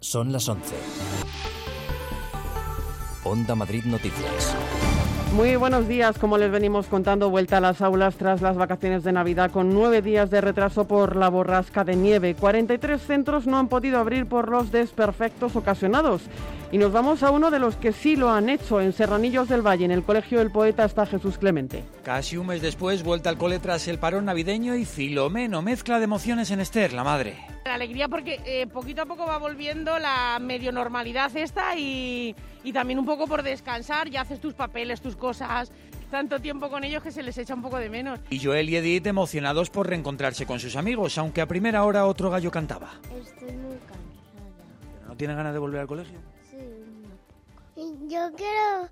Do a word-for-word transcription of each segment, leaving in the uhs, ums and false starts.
Son las once. Onda Madrid Noticias. Muy buenos días. Como les venimos contando, vuelta a las aulas tras las vacaciones de Navidad con nueve días de retraso por la borrasca de nieve. cuarenta y tres centros no han podido abrir por los desperfectos ocasionados. Y nos vamos a uno de los que sí lo han hecho, en Serranillos del Valle, en el Colegio del Poeta está Jesús Clemente. Casi un mes después, vuelta al cole tras el parón navideño y Filomeno, mezcla de emociones en Esther, la madre. La alegría porque eh, poquito a poco va volviendo la medio normalidad esta y, y también un poco por descansar, ya haces tus papeles, tus cosas, tanto tiempo con ellos que se les echa un poco de menos. Y Joel y Edith emocionados por reencontrarse con sus amigos, aunque a primera hora otro gallo cantaba. Estoy muy cansada. ¿Pero no tiene ganas de volver al colegio? Sí, no. Yo quiero...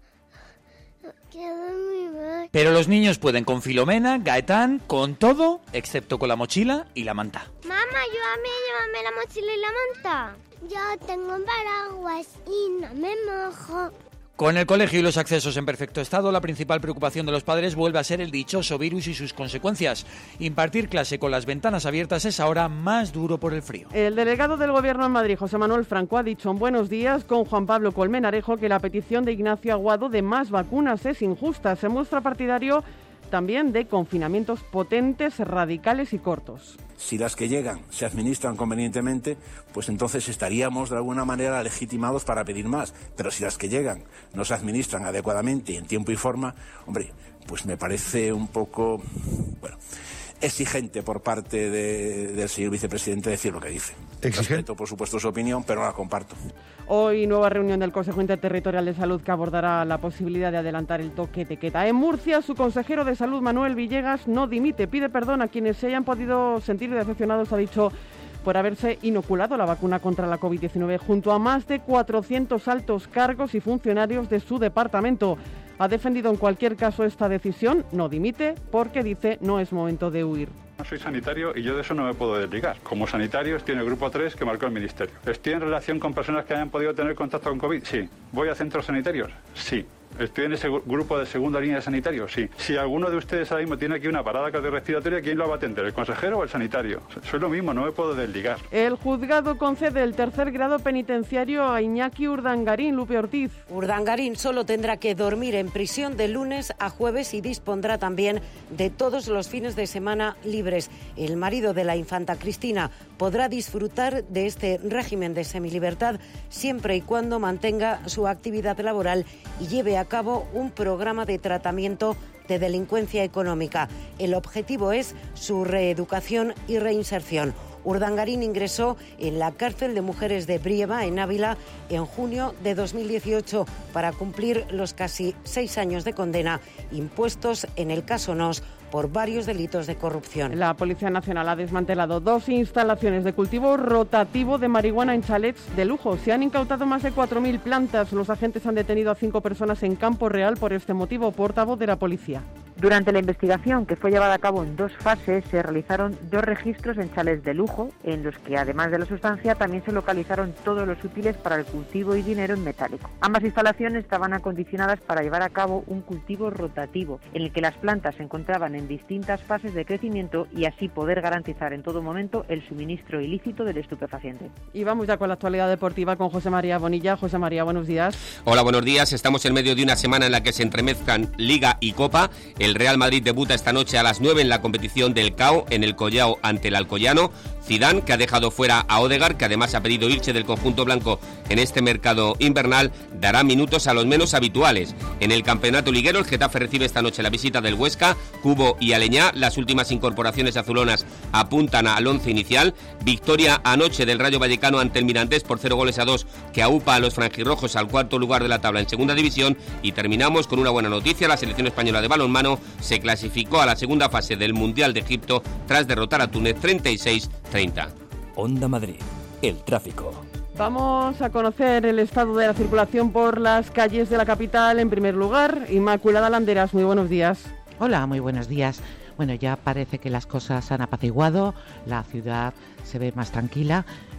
Quiero mi madre. Pero los niños pueden con Filomena, Gaetán, con todo, excepto con la mochila y la manta. Mamá, ayúdame, llévame la mochila y la manta. Yo tengo un paraguas y no me mojo. Con el colegio y los accesos en perfecto estado, la principal preocupación de los padres vuelve a ser el dichoso virus y sus consecuencias. Impartir clase con las ventanas abiertas es ahora más duro por el frío. El delegado del Gobierno en Madrid, José Manuel Franco, ha dicho en Buenos Días con Juan Pablo Colmenarejo que la petición de Ignacio Aguado de más vacunas es injusta. Se muestra partidario también de confinamientos potentes, radicales y cortos. Si las que llegan se administran convenientemente, pues entonces estaríamos de alguna manera legitimados para pedir más. Pero si las que llegan no se administran adecuadamente y en tiempo y forma, hombre, pues me parece un poco, bueno, exigente por parte de, del señor vicepresidente decir lo que dice. ¿Exigente? Respeto, por supuesto, su opinión, pero no la comparto. Hoy nueva reunión del Consejo Interterritorial de Salud que abordará la posibilidad de adelantar el toque de queda. En Murcia, su consejero de Salud, Manuel Villegas, no dimite. Pide perdón a quienes se hayan podido sentir decepcionados, ha dicho, por haberse inoculado la vacuna contra la covid diecinueve, junto a más de cuatrocientos altos cargos y funcionarios de su departamento. Ha defendido en cualquier caso esta decisión, no dimite, porque dice no es momento de huir. No soy sanitario y yo de eso no me puedo desligar. Como sanitario estoy en el grupo tres que marcó el Ministerio. ¿Estoy en relación con personas que hayan podido tener contacto con COVID? Sí. ¿Voy a centros sanitarios? Sí. ¿Estoy en ese grupo de segunda línea de sanitarios? Sí. Si alguno de ustedes ahora mismo tiene aquí una parada cardiorrespiratoria, ¿quién lo va a atender? ¿El consejero o el sanitario? Soy lo mismo, no me puedo desligar. El juzgado concede el tercer grado penitenciario a Iñaki Urdangarín. Lupe Ortiz. Urdangarín solo tendrá que dormir en prisión de lunes a jueves y dispondrá también de todos los fines de semana libres. El marido de la infanta Cristina podrá disfrutar de este régimen de semilibertad siempre y cuando mantenga su actividad laboral y lleve a cabo un programa de tratamiento de delincuencia económica. El objetivo es su reeducación y reinserción. Urdangarín ingresó en la cárcel de mujeres de Brieva, en Ávila, en junio de dos mil dieciocho para cumplir los casi seis años de condena impuestos en el caso Nos por varios delitos de corrupción. La Policía Nacional ha desmantelado dos instalaciones de cultivo rotativo de marihuana en chalets de lujo. Se han incautado más de cuatro mil plantas. Los agentes han detenido a cinco personas en Campo Real por este motivo. Portavoz de la policía. Durante la investigación, que fue llevada a cabo en dos fases, se realizaron dos registros en chalets de lujo, en los que, además de la sustancia, también se localizaron todos los útiles para el cultivo y dinero en metálico. Ambas instalaciones estaban acondicionadas para llevar a cabo un cultivo rotativo, en el que las plantas se encontraban en distintas fases de crecimiento y así poder garantizar en todo momento el suministro ilícito del estupefaciente. Y vamos ya con la actualidad deportiva con José María Bonilla. José María, buenos días. Hola, buenos días. Estamos en medio de una semana en la que se entremezclan Liga y Copa. El Real Madrid debuta esta noche a las nueve en la competición del C A O en el Collao ante el Alcoyano. Zidane, que ha dejado fuera a Odegaard, que además ha pedido irse del conjunto blanco en este mercado invernal, dará minutos a los menos habituales. En el campeonato liguero, el Getafe recibe esta noche la visita del Huesca. Cubo y Aleñá, las últimas incorporaciones azulonas, apuntan al once inicial. Victoria anoche del Rayo Vallecano ante el Mirandés por cero goles a dos, que aupa a los franjirrojos al cuarto lugar de la tabla en segunda división. Y terminamos con una buena noticia: la selección española de balonmano se clasificó a la segunda fase del Mundial de Egipto tras derrotar a Túnez treinta y seis treinta. Onda Madrid, el tráfico. Vamos a conocer el estado de la circulación por las calles de la capital. En primer lugar, Inmaculada Landeras, muy buenos días. Hola, muy buenos días. Bueno, ya parece que las cosas han apaciguado, la ciudad se ve más tranquila,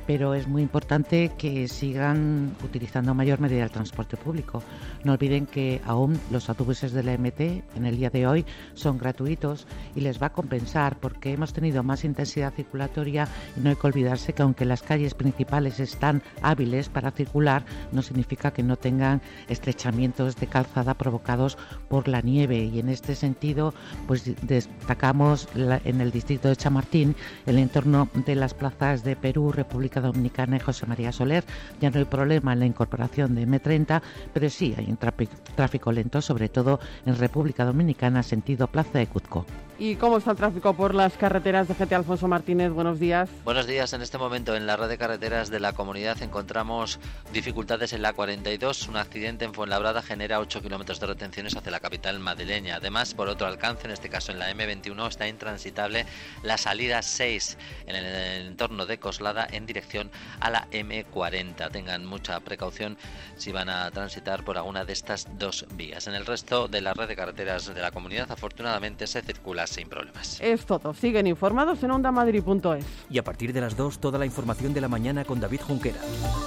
pero es muy importante que sigan utilizando mayor medida el transporte público. No olviden que aún los autobuses de la M T en el día de hoy son gratuitos y les va a compensar porque hemos tenido más intensidad circulatoria y no hay que olvidarse que aunque las calles principales están hábiles para circular, no significa que no tengan estrechamientos de calzada provocados por la nieve, y en este sentido pues destacamos la, en el distrito de Chamartín, el entorno de las plazas de Perú, República Dominicana y José María Soler. Ya no hay problema en la incorporación de eme treinta, pero sí hay un tráfico lento, sobre todo en República Dominicana, sentido Plaza de Cuzco. ¿Y cómo está el tráfico por las carreteras de G T? Alfonso Martínez, buenos días. Buenos días. En este momento en la red de carreteras de la comunidad encontramos dificultades en la cuarenta y dos. Un accidente en Fuenlabrada genera ocho kilómetros de retenciones hacia la capital madrileña. Además, por otro alcance, en este caso en la eme veintiuno, está intransitable la salida seis en el entorno de Coslada en dirección a la eme cuarenta. Tengan mucha precaución si van a transitar por alguna de estas dos vías. En el resto de la red de carreteras de la comunidad, afortunadamente, se circula sin problemas. Es todo. Siguen informados en onda madrid punto es. Y a partir de las dos, toda la información de la mañana con David Junquera.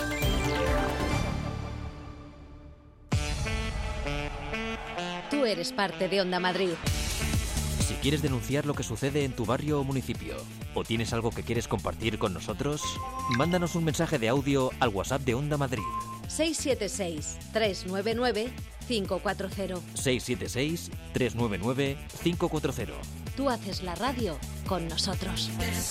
Tú eres parte de Onda Madrid. Si quieres denunciar lo que sucede en tu barrio o municipio, o tienes algo que quieres compartir con nosotros, mándanos un mensaje de audio al WhatsApp de Onda Madrid. seis siete seis, tres nueve nueve, cinco cuatro cero. seis siete seis, tres nueve nueve, cinco cuatro cero. Tú haces la radio con nosotros.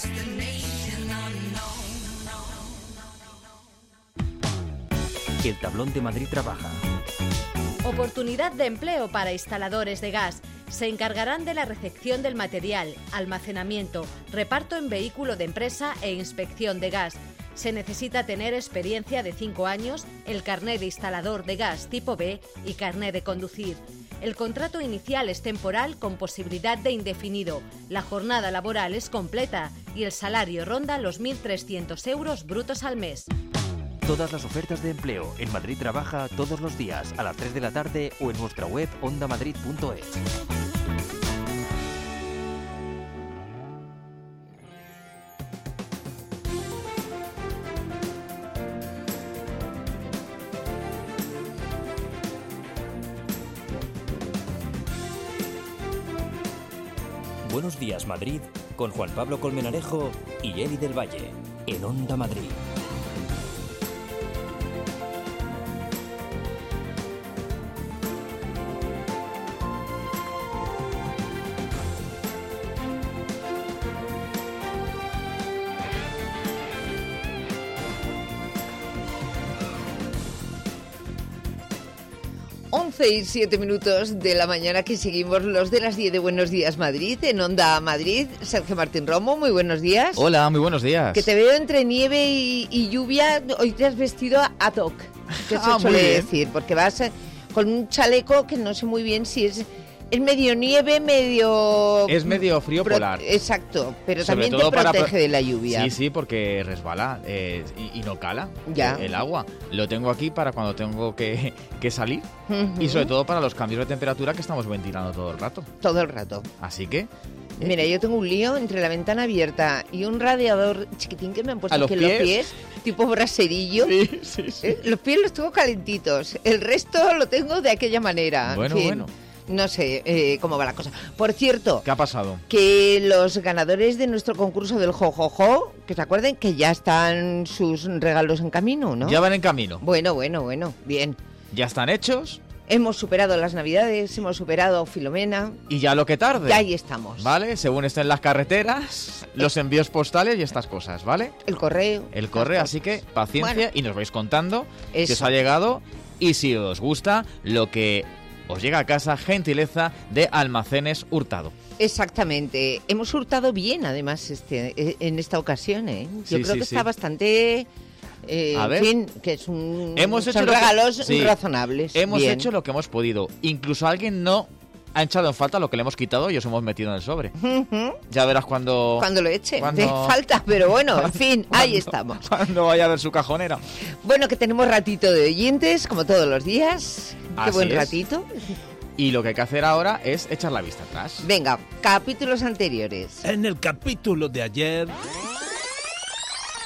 El Tablón de Madrid trabaja. Oportunidad de empleo para instaladores de gas. Se encargarán de la recepción del material, almacenamiento, reparto en vehículo de empresa e inspección de gas. Se necesita tener experiencia de cinco años, el carné de instalador de gas tipo B y carné de conducir. El contrato inicial es temporal con posibilidad de indefinido. La jornada laboral es completa y el salario ronda los mil trescientos euros brutos al mes. Todas las ofertas de empleo en Madrid Trabaja todos los días a las tres de la tarde o en nuestra web onda madrid punto es. Buenos días Madrid con Juan Pablo Colmenarejo y Eli del Valle en Onda Madrid. once y siete minutos de la mañana, que seguimos los de las diez de Buenos Días Madrid, en Onda Madrid. Sergio Martín Romo, muy buenos días. Hola, muy buenos días. Que te veo entre nieve y, y lluvia. Hoy te has vestido ad hoc, que se ah, suele decir, porque vas con un chaleco que no sé muy bien si es... Es medio nieve, medio... Es medio frío pro... polar. Exacto, pero Sobre también te protege para... de la lluvia. Sí, sí, porque resbala eh, y, y no cala ya. el agua. Lo tengo aquí para cuando tengo que, que salir uh-huh. y sobre todo para los cambios de temperatura que estamos ventilando todo el rato. Todo el rato. Así que... Eh, Mira, yo tengo un lío entre la ventana abierta y un radiador chiquitín que me han puesto aquí en los pies, tipo braserillo. Sí, sí, sí. Eh, los pies los tengo calentitos, el resto lo tengo de aquella manera. Bueno, en fin. bueno. No sé eh, cómo va la cosa. Por cierto... ¿Qué ha pasado? Que los ganadores de nuestro concurso del Jojojo, que se acuerden que ya están sus regalos en camino, ¿no? Ya van en camino. Bueno, bueno, bueno, bien. Ya están hechos. Hemos superado las Navidades, hemos superado Filomena. Y ya lo que tarde. Y ahí estamos. ¿Vale? Según estén las carreteras, los envíos postales y estas cosas, ¿vale? El correo. El correo, así que paciencia bueno. y nos vais contando Eso. si os ha llegado y si os gusta lo que... os llega a casa, gentileza de Almacenes Hurtado. Exactamente. Hemos hurtado bien, además, este, en esta ocasión, ¿eh? Yo sí, creo sí, que sí. está bastante... Eh, a en ver. fin, que es un, hemos son hecho regalos que, sí, razonables. Hemos bien. hecho lo que hemos podido. Incluso alguien no ha echado en falta lo que le hemos quitado y os hemos metido en el sobre. Uh-huh. Ya verás cuando... Cuando lo eche. Cuando... De falta, pero bueno, en fin, cuando, ahí estamos. Cuando vaya a ver su cajonera. Bueno, que tenemos ratito de oyentes, como todos los días. Qué Así buen es. ratito. Y lo que hay que hacer ahora es echar la vista atrás. Venga, capítulos anteriores. En el capítulo de ayer...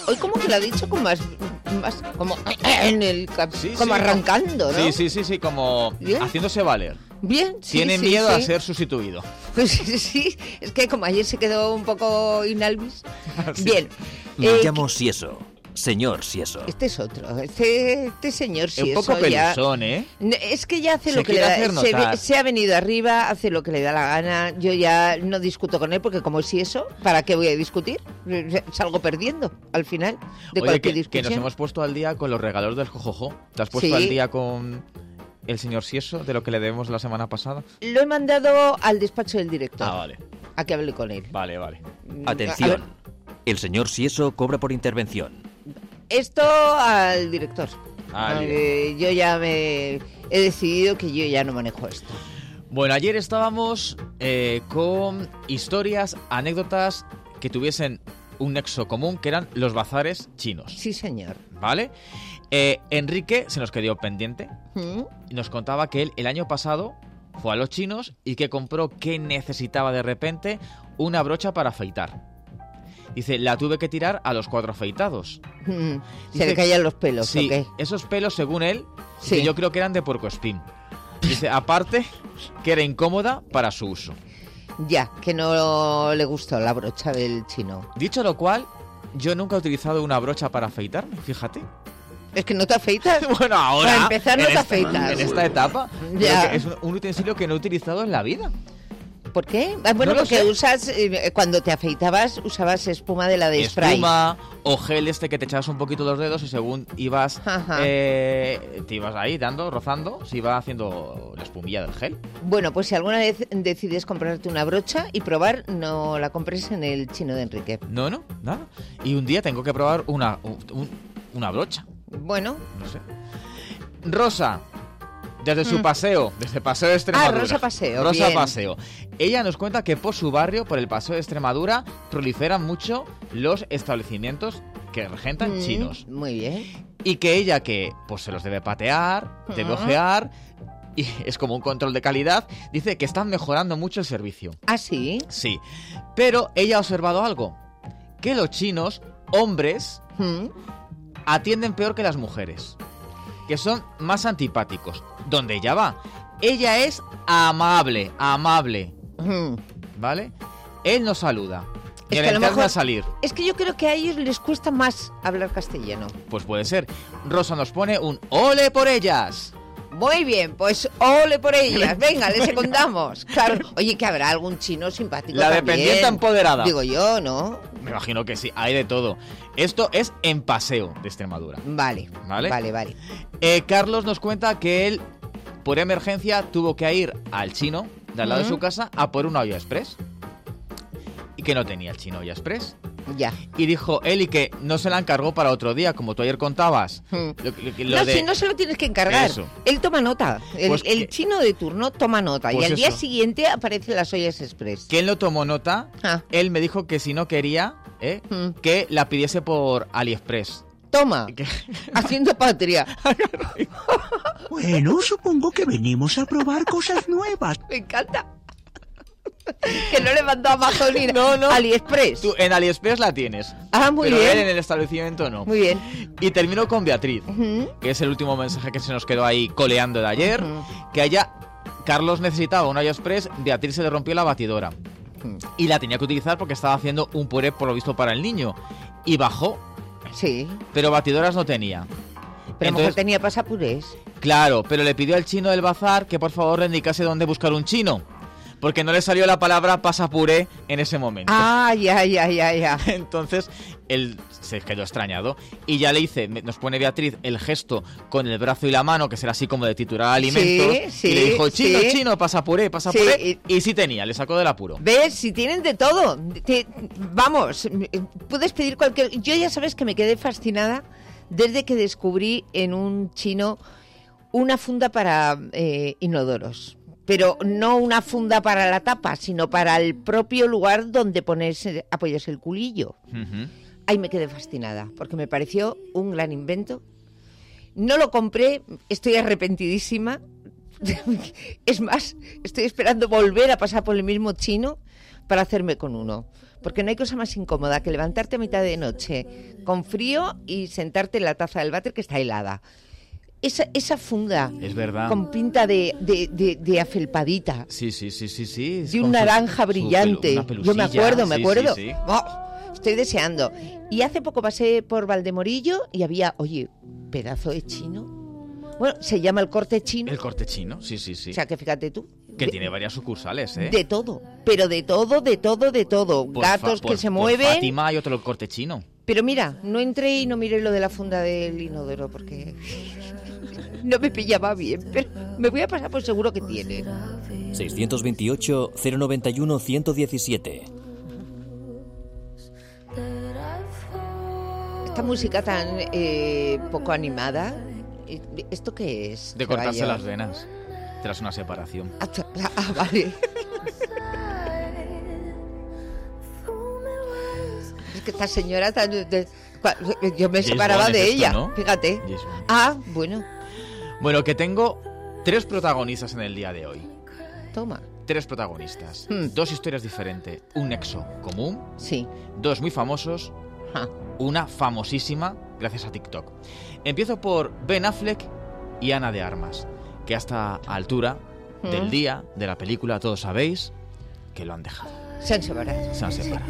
Hoy como que lo ha dicho con más, más como en el cap- Sí, como sí, arrancando, ¿no? Sí, sí, sí, sí, como Bien. haciéndose valer. Bien, sí, Tiene sí, miedo sí. a ser sustituido. Pues sí, sí, es que como ayer se quedó un poco inalvis. Sí. Bien. Me eh, llamo Sieso. Señor Sieso. Este es otro, este, este señor sí un poco eso ya- pelusón, ¿eh? Es que ya hace Se lo que le quiere da, hacer se, notar. se ha venido arriba, hace lo que le da la gana. Yo ya no discuto con él porque como si eso, ¿para qué voy a discutir? Salgo perdiendo al final de Oye, cualquier que, que discusión. nos hemos puesto al día con los regalos del Jojojo. ¿Te has puesto Sí. al día con el señor Sieso de lo que le debemos la semana pasada? Lo he mandado al despacho del director. Ah, vale. A que hable con él. Vale, vale. A Atención. ver. El señor Sieso cobra por intervención. Esto al director. Al Eh, yo ya me he decidido que yo ya no manejo esto. Bueno, ayer estábamos eh, con historias, anécdotas que tuviesen un nexo común, que eran los bazares chinos. Sí, señor. ¿Vale? Eh, Enrique se nos quedó pendiente ¿Mm? y nos contaba que él el año pasado fue a los chinos y que compró que necesitaba de repente una brocha para afeitar. Dice, la tuve que tirar a los cuatro afeitados. Mm, Se Dice- le caían los pelos, Sí, ¿o qué? esos pelos, según él, Sí. que yo creo que eran de puercoespín. Dice, aparte, que era incómoda para su uso. Ya, que no le gustó la brocha del chino. Dicho lo cual, yo nunca he utilizado una brocha para afeitarme, fíjate. Es que no te afeitas. Bueno, ahora... Para empezar, no en te esta- afeitas. En esta etapa. Ya. Creo que es un, un utensilio que no he utilizado en la vida. ¿Por qué? Ah, bueno, No lo porque sé. usas, eh, cuando te afeitabas, usabas espuma de la de spray. Espuma o gel este que te echabas un poquito los dedos y según ibas Ajá. eh, te ibas ahí dando, rozando, se iba haciendo la espumilla del gel. Bueno, pues si alguna vez decides comprarte una brocha y probar, no la compres en el chino de Enrique. No, no, nada. Y un día tengo que probar una, un- un- una brocha. Bueno. No sé. Rosa, desde su Mm. paseo, desde Paseo de Extremadura. Ah, Rosa Paseo, Rosa bien. Paseo. Ella nos cuenta que por su barrio, por el Paseo de Extremadura, proliferan mucho los establecimientos que regentan Mm, chinos. Muy bien. Y que ella que pues se los debe patear, debe Ujú. ojear, y es como un control de calidad, dice que están mejorando mucho el servicio. ¿Ah, sí? Sí. Pero ella ha observado algo, que los chinos, hombres, ¿Mm? atienden peor que las mujeres, que son más antipáticos. Donde ella va, ella es amable, amable, Mm. ¿vale? Él nos saluda. Y Es al que a lo entrar mejor- a salir, Es que yo creo que a ellos les cuesta más hablar castellano. pues puede ser. Rosa nos pone un ¡ole por ellas! Muy bien, pues ole por ellas. Venga, le secundamos. Claro. Oye, que habrá algún chino simpático La también. dependiente empoderada. Digo yo, ¿no? Me imagino que sí, hay de todo. Esto es en Paseo de Extremadura. Vale. ¿Vale? Vale, vale. Eh, Carlos nos cuenta que él, por emergencia, tuvo que ir al chino de al lado de Ujú. su casa a por una olla express. Y que no tenía el chino olla express. Ya. Y dijo él y que no se la encargó para otro día, como tú ayer contabas. Mm. Lo- lo- lo No, de- si no se lo tienes que encargar. Eso. Él toma nota. El, Pues el que- chino de turno toma nota. Pues y al día eso. siguiente aparecen las ollas express. Que él no tomó nota. Ah. Él me dijo que si no quería, ¿eh? Mm. que la pidiese por AliExpress. Toma. Que- Haciendo patria. Bueno, supongo que venimos a probar cosas nuevas. Me encanta. Que no le mandó a Amazon ni No, no. AliExpress. Tú en AliExpress la tienes. Ah, muy pero bien. él en el establecimiento no. Muy bien. Y termino con Beatriz, Ujú. que es el último mensaje que se nos quedó ahí coleando de ayer. Ujú. Que ella, Carlos necesitaba un AliExpress, Beatriz se le rompió la batidora. Ujú. Y la tenía que utilizar porque estaba haciendo un puré por lo visto para el niño. Y bajó, Sí. pero batidoras no tenía. Pero a lo mejor Entonces, tenía pasapurés. claro, pero le pidió al chino del bazar que por favor le indicase dónde buscar un chino. Porque no le salió la palabra pasapuré en ese momento. Ah, ya, ya, ya, ya. Entonces, él se quedó extrañado. Y ya le hice, me- nos pone Beatriz el gesto con el brazo y la mano, que será así como de titular alimentos. Sí, sí, y le dijo, chino, sí. chino, pasapuré, pasapuré. Sí, y... sí tenía, le sacó del apuro. ¿Ves? Si tienen de todo. Te- vamos, puedes pedir cualquier... Yo ya sabes que me quedé fascinada desde que descubrí en un chino una funda para eh, inodoros. Pero no una funda para la tapa, sino para el propio lugar donde ponerse, apoyas el culillo. Ujú. Ahí me quedé fascinada, porque me pareció un gran invento. No lo compré, estoy arrepentidísima. Es más, estoy esperando volver a pasar por el mismo chino para hacerme con uno. porque no hay cosa más incómoda que levantarte a mitad de noche con frío y sentarte en la taza del váter que está helada. Esa, esa funda es verdad. Con pinta de, de, de, de afelpadita. Sí, sí, sí, sí, sí. De un naranja su, brillante. Su pelu, Yo me acuerdo, me sí, acuerdo. Sí, sí. Oh, estoy deseando. Y hace poco pasé por Valdemorillo y había, oye, pedazo de chino. Bueno, se llama el corte chino. El corte chino, sí, sí, sí. O sea, que fíjate tú. Que de, tiene varias sucursales, ¿eh? De todo, pero de todo, de todo, de todo. Por Gatos fa, que por, se por mueven. Fátima hay otro corte chino. Pero mira, no entré y no miré lo de la funda del inodoro porque no me pillaba bien, pero me voy a pasar por seguro que tiene. seiscientos veintiocho, cero noventa y uno, ciento diecisiete. Esta música tan eh, poco animada, ¿esto qué es? De cortarse las venas tras una separación. Ah, ah vale. Es que esta señora tan... De, yo me separaba de ella, esto, ¿no? Fíjate. Ah, bueno. Bueno, que tengo tres protagonistas en el día de hoy. Toma. Tres protagonistas. Hmm. Dos historias diferentes. Un nexo común. Sí. Dos muy famosos. Ja. Una famosísima gracias a TikTok. Empiezo por Ben Affleck y Ana de Armas, que a esta altura hmm. del día de la película todos sabéis que lo han dejado. Se han separado. Se han separado.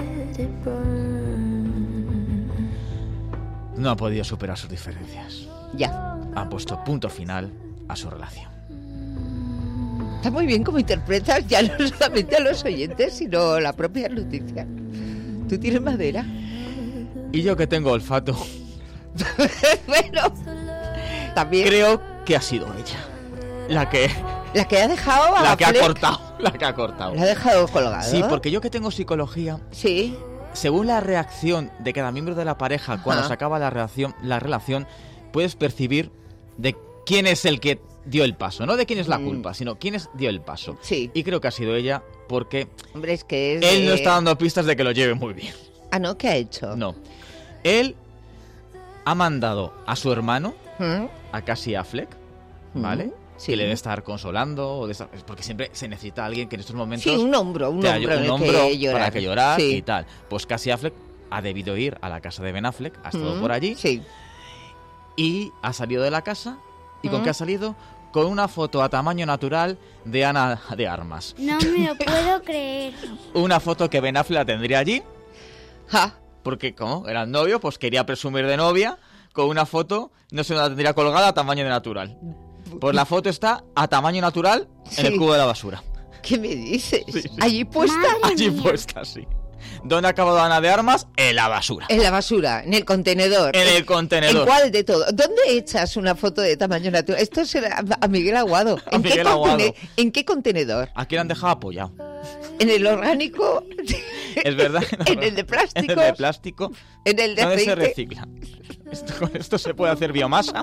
No han podido superar sus diferencias. Ya. Han puesto punto final a su relación. Está muy bien como interpretas ya no solamente a los oyentes, sino la propia noticia. ¿Tú tienes madera? Y yo que tengo olfato. Bueno, también creo que ha sido ella la que la que ha dejado a la la que Fleck. ha cortado, la que ha cortado. La ha dejado colgado. Sí, porque yo que tengo psicología. Sí. Según la reacción de cada miembro de la pareja Ajá. cuando se acaba la relación, la relación, puedes percibir de quién es el que dio el paso, no de quién es la culpa, mm. sino quién es dio el paso. Sí. Y creo que ha sido ella porque Hombre, es que es él de... no está dando pistas de que lo lleve muy bien. Ah, ¿no? ¿Qué ha hecho? No. Él ha mandado a su hermano, ¿Mm? a Casey Affleck, ¿vale? ¿Mm? Sí. Que le debe estar consolando, o de estar, porque siempre se necesita alguien que en estos momentos... Sí, un hombro, un te hombro, un en hombro que llorar. para que llorar Sí. y tal. Pues Casey Affleck ha debido ir a la casa de Ben Affleck, ha estado ¿Mm? por allí, sí. y ha salido de la casa, ¿y con ¿Mm? qué ha salido? Con una foto a tamaño natural de Ana de Armas. No me lo puedo creer. Una foto que Ben Affleck la tendría allí, Ja. porque como era el novio, pues quería presumir de novia, con una foto, no se la tendría colgada a tamaño de natural. Pues la foto está a tamaño natural Sí. en el cubo de la basura. ¿Qué me dices? Sí, sí. ¿Allí puesta? Madre Allí mía. puesta, sí. ¿Dónde ha acabado Ana de Armas? En la basura. En la basura, en el contenedor. En el contenedor. ¿En cuál de todo? ¿Dónde echas una foto de tamaño natural? Esto será a Miguel Aguado. A ¿En, Miguel qué, Aguado. contene- ¿En qué contenedor? Aquí la han dejado apoyado. ¿En el orgánico? Es verdad. ¿En el de plástico? En el de plástico. ¿En el de ¿Dónde se aceite? recicla? Esto, con esto se puede hacer biomasa.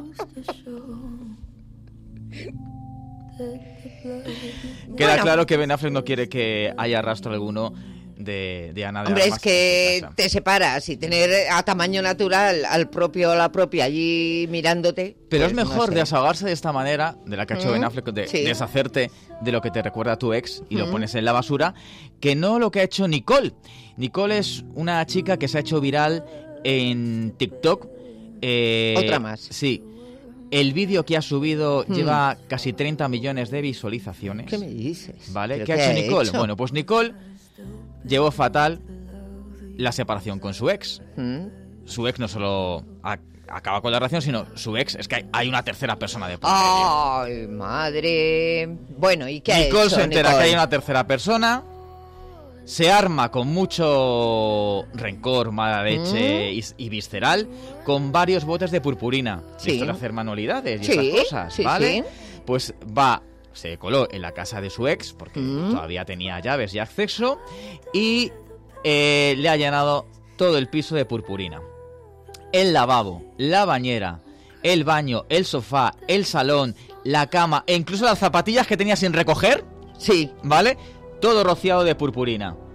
Queda Bueno. claro que Ben Affleck no quiere que haya rastro alguno de, de Ana de Hombre, Armas es que en su casa. te separas y tener a tamaño natural al propio o la propia allí mirándote. Pero pues es no mejor sé. desahogarse de esta manera, de la que ha hecho Mm, Ben Affleck, de sí. deshacerte de lo que te recuerda a tu ex y lo Mm. pones en la basura, que no lo que ha hecho Nicole. Nicole es una chica que se ha hecho viral en TikTok. eh, Otra más. Sí. El vídeo que ha subido Mm. lleva casi treinta millones de visualizaciones. ¿Qué me dices? ¿Vale? ¿Pero ¿Qué ha qué hecho ha Nicole? hecho? Bueno, pues Nicole llevó fatal la separación con su ex. ¿Mm? Su ex no solo a- acaba con la relación, sino su ex, es que hay, hay una tercera persona de por medio. Ay, madre. Bueno, ¿y qué ha Nicole hecho, se entera Nicole? que hay una tercera persona, se arma con mucho rencor, mala leche Mm. y, y visceral, con varios botes de purpurina. Sí. Esto de hacer manualidades y Sí, esas cosas, sí, ¿vale? sí. Pues va, se coló en la casa de su ex, porque Mm. todavía tenía llaves y acceso, y eh, le ha llenado todo el piso de purpurina. El lavabo, la bañera, el baño, el sofá, el salón, la cama e incluso las zapatillas que tenía sin recoger, Sí. ¿vale? Todo rociado de purpurina.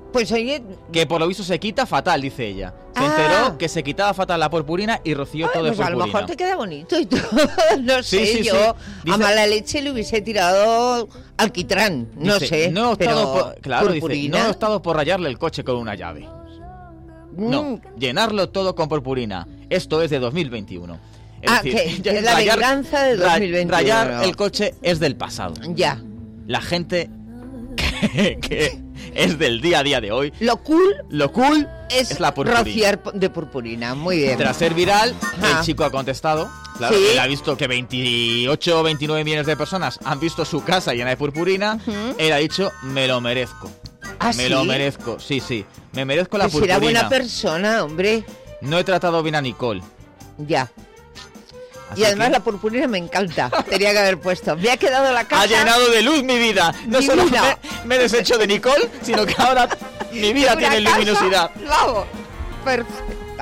Pues oye... Que por lo visto se quita fatal, dice ella. Se Ah. enteró que se quitaba fatal la purpurina y roció Ay, todo de pues a lo purpurina. mejor te queda bonito y todo. No Sí, sé, sí, yo sí. a Dice- mala leche le hubiese tirado alquitrán. No Dice, sé, no he pero optado por, claro, dice, purpurina. no he optado por rayarle el coche con una llave. No, Mm. llenarlo todo con purpurina. Esto es de dos mil veintiuno. Es Ah, decir, que es la venganza de ra- dos mil veintiuno. Rayar el coche es del pasado. Ya. La gente que, que es del día a día de hoy. Lo cool Lo cool es, es la purpurina. rociar de purpurina. Muy bien. Tras ser viral, Ajá. el chico ha contestado. Claro, Sí. él ha visto que veintiocho o veintinueve millones de personas han visto su casa llena de purpurina. Él ha dicho, me lo merezco. ¿Ah, me sí? lo merezco, sí, sí. Me merezco la Pues será purpurina. buena persona, hombre. No he tratado bien a Nicole. Ya. Así Y además que- la purpurina me encanta. Tenía que haber puesto. Me ha quedado la casa. Ha llenado de luz mi vida. No Mi solo vida. me, me he deshecho de Nicole, sino que ahora mi vida Una tiene casa, luminosidad. Vamos. Perfecta.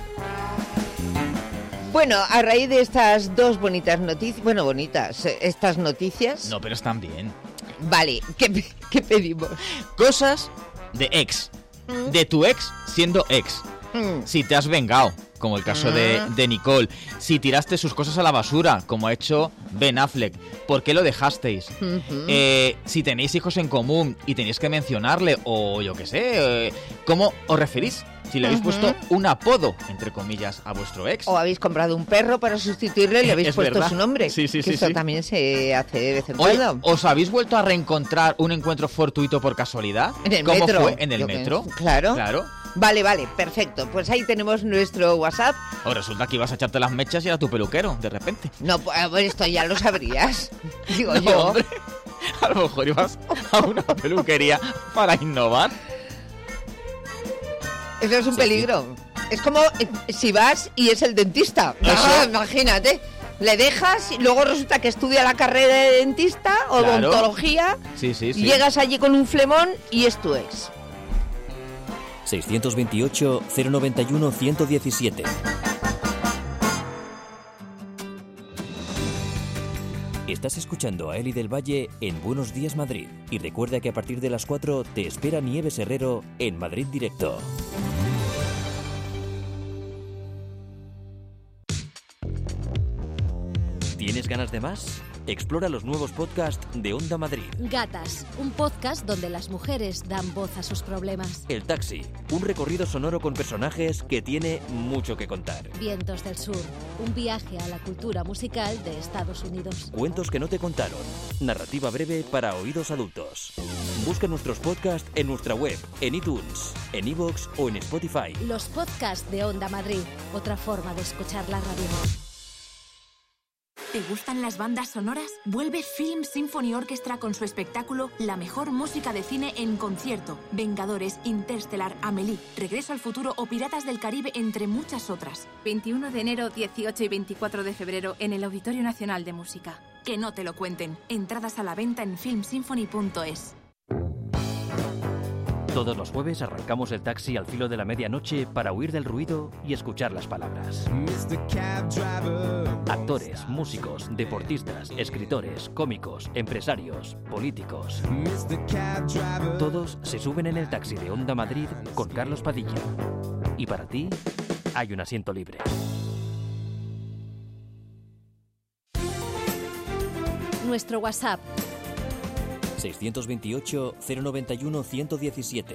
Bueno, a raíz de estas dos bonitas noticias, bueno, bonitas, eh, estas noticias, No, pero están bien. vale, ¿qué, qué pedimos? Cosas de ex. De tu ex siendo ex. Mm. Si te has vengado, como el caso de, de Nicole. Si tiraste sus cosas a la basura, como ha hecho Ben Affleck. ¿Por qué lo dejasteis? Ujú. Eh, si tenéis hijos en común y tenéis que mencionarle, o yo qué sé, eh, ¿cómo os referís? Si le habéis Ujú. puesto un apodo, entre comillas, a vuestro ex. O habéis comprado un perro para sustituirle y le habéis Es puesto verdad. su nombre. Sí, sí, que sí, Eso sí. también se hace de vez en Oye, cuando. ¿os habéis vuelto a reencontrar un encuentro fortuito por casualidad? En el ¿Cómo metro. fue? ¿En el Yo que- metro? Claro. Claro. Vale, vale, perfecto. Pues ahí tenemos nuestro WhatsApp. O resulta que ibas a echarte las mechas y era tu peluquero, de repente. No, pues a ver, esto ya lo sabrías. Digo No, yo. hombre. A lo mejor ibas a una peluquería para innovar. Eso es un Sí, peligro. Es como eh, si vas y es el dentista. Eso. Ah, imagínate. Le dejas y luego resulta que estudia la carrera de dentista o Claro. odontología. Sí, sí, sí. Y llegas allí con un flemón y es tu ex. seiscientos veintiocho, cero noventa y uno, ciento diecisiete. Estás escuchando a Eli del Valle en Buenos Días Madrid. Y recuerda que a partir de las cuatro te espera Nieves Herrero en Madrid Directo. ¿Tienes ganas de más? Explora los nuevos podcasts de Onda Madrid. Gatas, un podcast donde las mujeres dan voz a sus problemas. El Taxi, un recorrido sonoro con personajes que tiene mucho que contar. Vientos del Sur, un viaje a la cultura musical de Estados Unidos. Cuentos que no te contaron. Narrativa breve para oídos adultos. Busca nuestros podcasts en nuestra web, en iTunes, en iVoox o en Spotify. Los podcasts de Onda Madrid, otra forma de escuchar la radio. ¿Te gustan las bandas sonoras? Vuelve Film Symphony Orchestra con su espectáculo La mejor música de cine en concierto. Vengadores, Interstellar, Amélie, Regreso al futuro o Piratas del Caribe, entre muchas otras. veintiuno de enero, dieciocho y veinticuatro de febrero en el Auditorio Nacional de Música. Que no te lo cuenten. Entradas a la venta en film symphony punto es. Todos los jueves arrancamos el taxi al filo de la medianoche para huir del ruido y escuchar las palabras. Actores, músicos, deportistas, escritores, cómicos, empresarios, políticos. Todos se suben en el taxi de Onda Madrid con Carlos Padilla. Y para ti hay un asiento libre. Nuestro WhatsApp seiscientos veintiocho, cero noventa y uno, ciento diecisiete.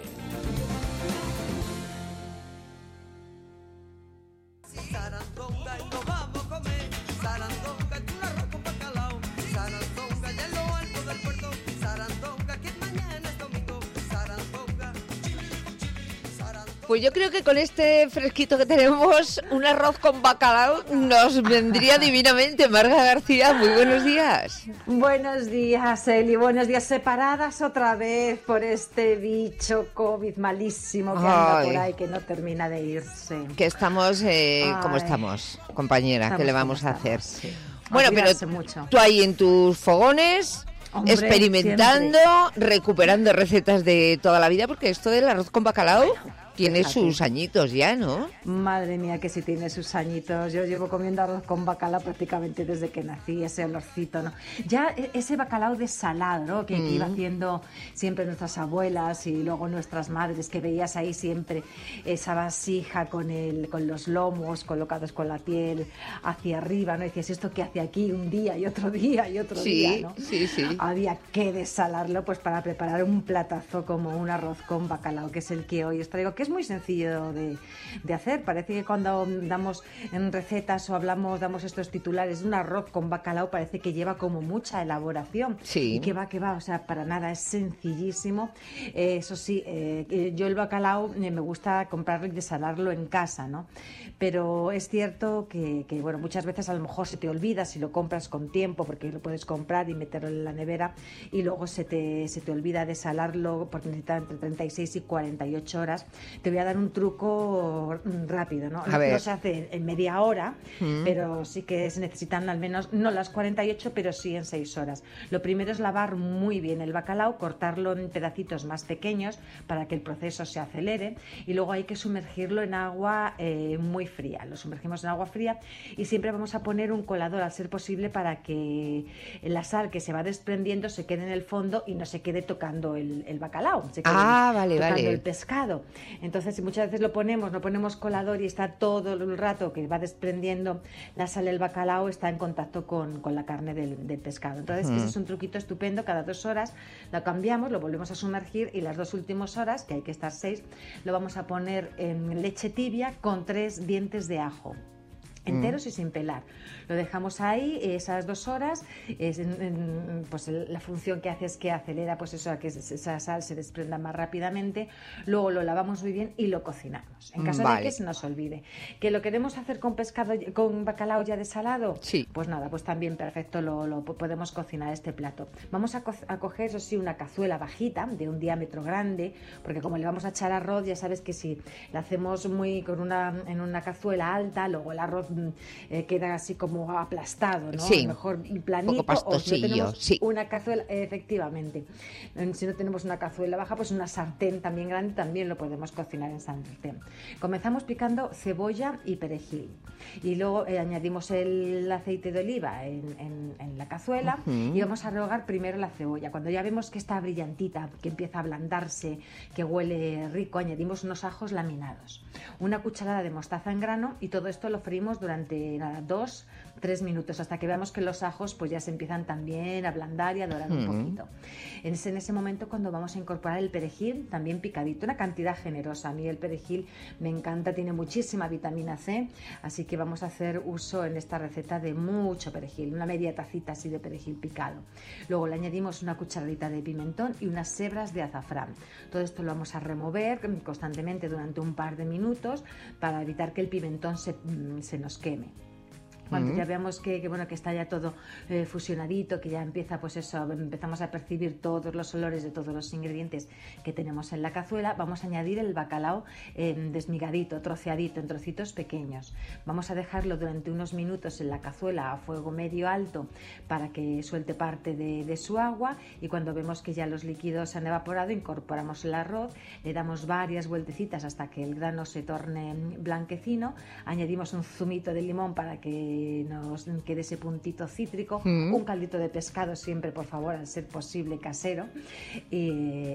Pues yo creo que con este fresquito que tenemos, un arroz con bacalao nos vendría divinamente. Marga García, muy buenos días. Buenos días, Eli. Buenos días. Separadas otra vez por este bicho COVID malísimo que anda Ay. por ahí, que no termina de irse. Que estamos, eh, Ay. ¿cómo estamos, compañera? Estamos ¿Qué le como vamos a hacer? estamos, sí. Bueno, A pero cuidarse mucho. tú ahí en tus fogones, Hombre, experimentando, recuperando recetas de toda la vida, porque esto del arroz con bacalao... Tiene Fíjate. sus añitos ya, ¿no? Madre mía, que sí tiene sus añitos. Yo llevo comiendo arroz con bacalao prácticamente desde que nací, ese olorcito, ¿no? Ya ese bacalao desalado, ¿no? Que, mm. que iba haciendo siempre nuestras abuelas y luego nuestras madres, que veías ahí siempre esa vasija con, el, con los lomos colocados con la piel hacia arriba, ¿no? Y decías, ¿esto qué hace aquí? Un día y otro día y otro sí, día, ¿no? Sí, sí. Había que desalarlo pues para preparar un platazo como un arroz con bacalao, que es el que hoy os traigo, que es muy sencillo de, de hacer. Parece que cuando damos en recetas o hablamos, damos estos titulares de un arroz con bacalao, parece que lleva como mucha elaboración. Sí. Y que va, que va, o sea, para nada, es sencillísimo. Eh, eso sí, eh, yo el bacalao eh, me gusta comprarlo y desalarlo en casa, ¿no? Pero es cierto que, que, bueno, muchas veces a lo mejor se te olvida si lo compras con tiempo, porque lo puedes comprar y meterlo en la nevera, y luego se te, se te olvida desalarlo porque necesita entre treinta y seis y cuarenta y ocho horas. Te voy a dar un truco rápido, ¿no? A ver. No se hace en media hora, mm. pero sí que se necesitan al menos, no las cuarenta y ocho, pero sí en seis horas. Lo primero es lavar muy bien el bacalao, cortarlo en pedacitos más pequeños para que el proceso se acelere, y luego hay que sumergirlo en agua eh, muy fría. Lo sumergimos en agua fría y siempre vamos a poner un colador, al ser posible, para que la sal que se va desprendiendo se quede en el fondo y no se quede tocando el, el bacalao, se quede ah, vale, tocando vale. el pescado. Entonces, muchas veces lo ponemos, no ponemos colador y está todo el rato que va desprendiendo la sal del bacalao, está en contacto con, con la carne del, del pescado. Entonces, mm. ese es un truquito estupendo. Cada dos horas lo cambiamos, lo volvemos a sumergir, y las dos últimas horas, que hay que estar seis, lo vamos a poner en leche tibia con tres dientes de ajo enteros mm. y sin pelar. Lo dejamos ahí esas dos horas. Es, en, en, pues el, la función que hace es que acelera pues eso, a que esa sal se desprenda más rápidamente. Luego lo lavamos muy bien y lo cocinamos, en caso vale. de que se nos olvide. ¿Que lo queremos hacer con pescado, con bacalao ya desalado? Sí. Pues nada, pues también perfecto, lo, lo podemos cocinar este plato. Vamos a, co a coger, eso sí, una cazuela bajita, de un diámetro grande, porque como le vamos a echar arroz, ya sabes que si la hacemos muy con una, en una cazuela alta, luego el arroz Eh, queda así como aplastado, ¿no? Sí, mejor planito, poco pastosillo, o si no tenemos sí. una cazuela, eh, efectivamente. Si no tenemos una cazuela baja, pues una sartén también grande, también lo podemos cocinar en sartén. Comenzamos picando cebolla y perejil, y luego eh, añadimos el aceite de oliva en, en, en la cazuela, uh-huh. y vamos a rehogar primero la cebolla. Cuando ya vemos que está brillantita, que empieza a ablandarse, que huele rico, añadimos unos ajos laminados, una cucharada de mostaza en grano, y todo esto lo freímos durante nada, dos, tres minutos, hasta que veamos que los ajos pues ya se empiezan también a ablandar y a dorar mm. un poquito. En ese, en ese momento, cuando vamos a incorporar el perejil, también picadito, una cantidad generosa. A mí el perejil me encanta, tiene muchísima vitamina C, así que vamos a hacer uso en esta receta de mucho perejil, una media tacita así de perejil picado. Luego le añadimos una cucharadita de pimentón y unas hebras de azafrán. Todo esto lo vamos a remover constantemente durante un par de minutos para evitar que el pimentón se, se nos queme. Cuando mm. ya veamos que, que, bueno, que está ya todo eh, fusionadito, que ya empieza, pues eso, empezamos a percibir todos los olores de todos los ingredientes que tenemos en la cazuela, vamos a añadir el bacalao eh, desmigadito, troceadito, en trocitos pequeños. Vamos a dejarlo durante unos minutos en la cazuela a fuego medio alto para que suelte parte de, de su agua, y cuando vemos que ya los líquidos se han evaporado, incorporamos el arroz, le damos varias vueltecitas hasta que el grano se torne blanquecino, añadimos un zumito de limón para que nos quede ese puntito cítrico, mm. un caldito de pescado siempre, por favor, al ser posible casero, y,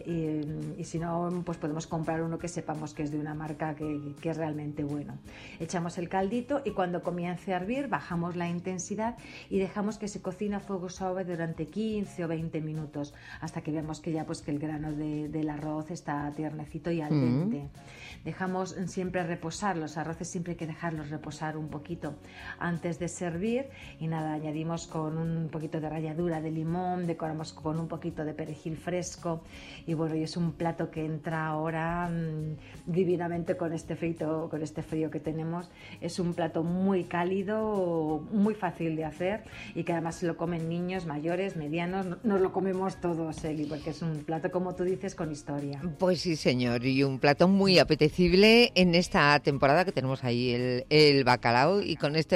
y, y si no, pues podemos comprar uno que sepamos que es de una marca que, que es realmente bueno. Echamos el caldito y cuando comience a hervir bajamos la intensidad y dejamos que se cocine a fuego suave durante quince o veinte minutos, hasta que vemos que ya pues que el grano de, del arroz está tiernecito y al dente. Mm. Dejamos siempre reposar los arroces, siempre hay que dejarlos reposar un poquito antes de servir, y nada, añadimos con un poquito de ralladura de limón, decoramos con un poquito de perejil fresco, y bueno, y es un plato que entra ahora mmm, divinamente con este frío, con este frío que tenemos. Es un plato muy cálido, muy fácil de hacer, y que además se lo comen niños, mayores, medianos, nos lo comemos todos, Eli, porque es un plato, como tú dices, con historia. Pues sí, señor, y un plato muy apetecible en esta temporada que tenemos ahí el, el bacalao, y con este fresquito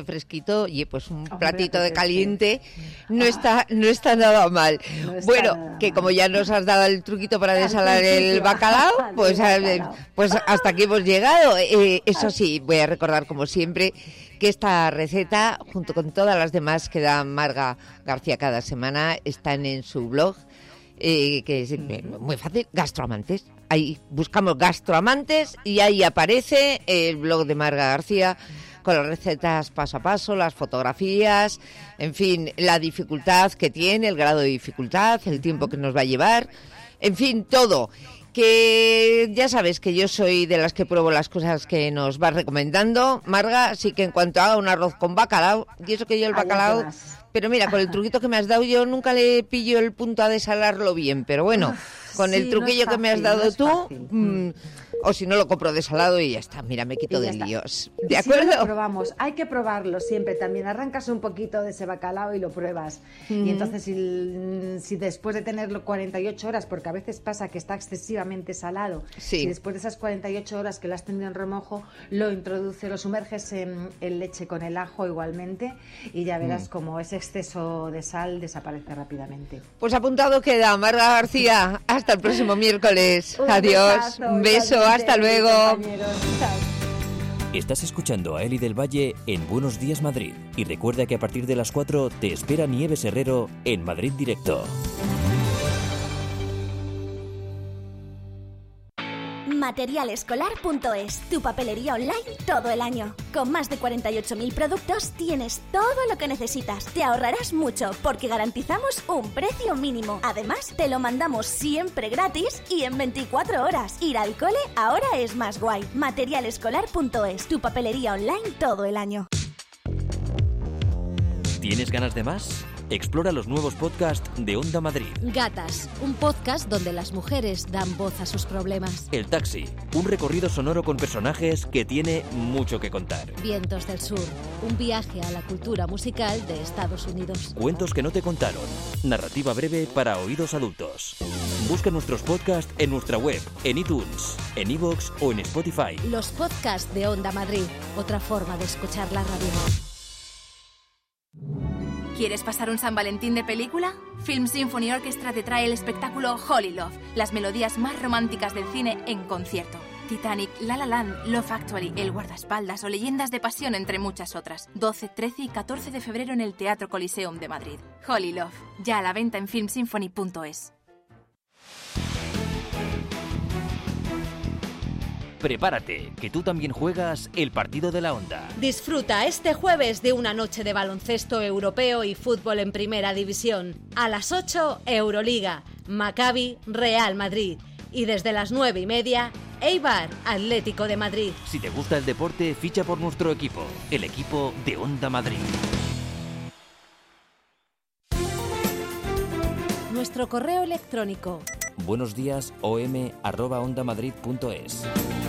ratito, y pues un Hombre, platito pues de es caliente no está no está nada mal. No está bueno, nada que mal. como ya nos has dado el truquito para Al desalar el principio. bacalao, pues, Del eh, bacalao. pues hasta aquí hemos llegado. Eh, eso sí, voy a recordar como siempre que esta receta, junto con todas las demás que da Marga García cada semana, están en su blog, eh, que es eh, muy fácil, Gastroamantes. Ahí buscamos Gastroamantes y ahí aparece el blog de Marga García con las recetas paso a paso, las fotografías, en fin, la dificultad que tiene, el grado de dificultad, el tiempo que nos va a llevar, en fin, todo. Que ya sabes que yo soy de las que pruebo las cosas que nos vas recomendando, Marga, así que en cuanto haga un arroz con bacalao, y eso que yo el Allá bacalao, te vas. pero mira, con el truquito que me has dado yo nunca le pillo el punto a desalarlo bien, pero bueno, con Sí, el truquillo no es que me has fácil, dado no es tú, fácil. mm, o si no lo compro desalado y ya está, mira, me quito Y ya de está. líos. Y ¿De si no acuerdo? lo probamos, hay que probarlo siempre también. Arrancas un poquito de ese bacalao y lo pruebas. Ujú. Y entonces, si, si después de tenerlo cuarenta y ocho horas, porque a veces pasa que está excesivamente salado, Sí. y después de esas cuarenta y ocho horas que lo has tenido en remojo, lo introduces, lo sumerges en, en leche con el ajo igualmente, y ya verás Mm. cómo ese exceso de sal desaparece rápidamente. Pues apuntado queda, Marga García. Hasta el próximo miércoles. Un Adiós. besazo, Un beso. igualmente, Hasta luego. compañeros. Chao. Estás escuchando a Eli del Valle en Buenos Días Madrid. Y recuerda que a partir de las cuatro te espera Nieves Herrero en Madrid Directo. Materialescolar punto es, tu papelería online todo el año. Con más de cuarenta y ocho mil productos tienes todo lo que necesitas. Te ahorrarás mucho porque garantizamos un precio mínimo. Además, te lo mandamos siempre gratis y en veinticuatro horas. Ir al cole ahora es más guay. Materialescolar punto es, tu papelería online todo el año. ¿Tienes ganas de más? Explora los nuevos podcasts de Onda Madrid. Gatas, un podcast donde las mujeres dan voz a sus problemas. El Taxi, un recorrido sonoro con personajes que tiene mucho que contar. Vientos del Sur, un viaje a la cultura musical de Estados Unidos. Cuentos que no te contaron. Narrativa breve para oídos adultos. Busca nuestros podcasts en nuestra web, en iTunes, en iVoox o en Spotify. Los podcasts de Onda Madrid, otra forma de escuchar la radio. ¿Quieres pasar un San Valentín de película? Film Symphony Orchestra te trae el espectáculo Holy Love, las melodías más románticas del cine en concierto. Titanic, La La Land, Love Actually, El Guardaespaldas o Leyendas de Pasión, entre muchas otras. doce, trece y catorce de febrero en el Teatro Coliseum de Madrid. Holy Love, ya a la venta en film symphony punto es. Prepárate, que tú también juegas el partido de la Onda. Disfruta este jueves de una noche de baloncesto europeo y fútbol en primera división. A las ocho, Euroliga, Maccabi, Real Madrid. Y desde las nueve y media, Eibar, Atlético de Madrid. Si te gusta el deporte, ficha por nuestro equipo, el equipo de Onda Madrid. Nuestro correo electrónico. Buenos días, om arroba ondamadrid punto es.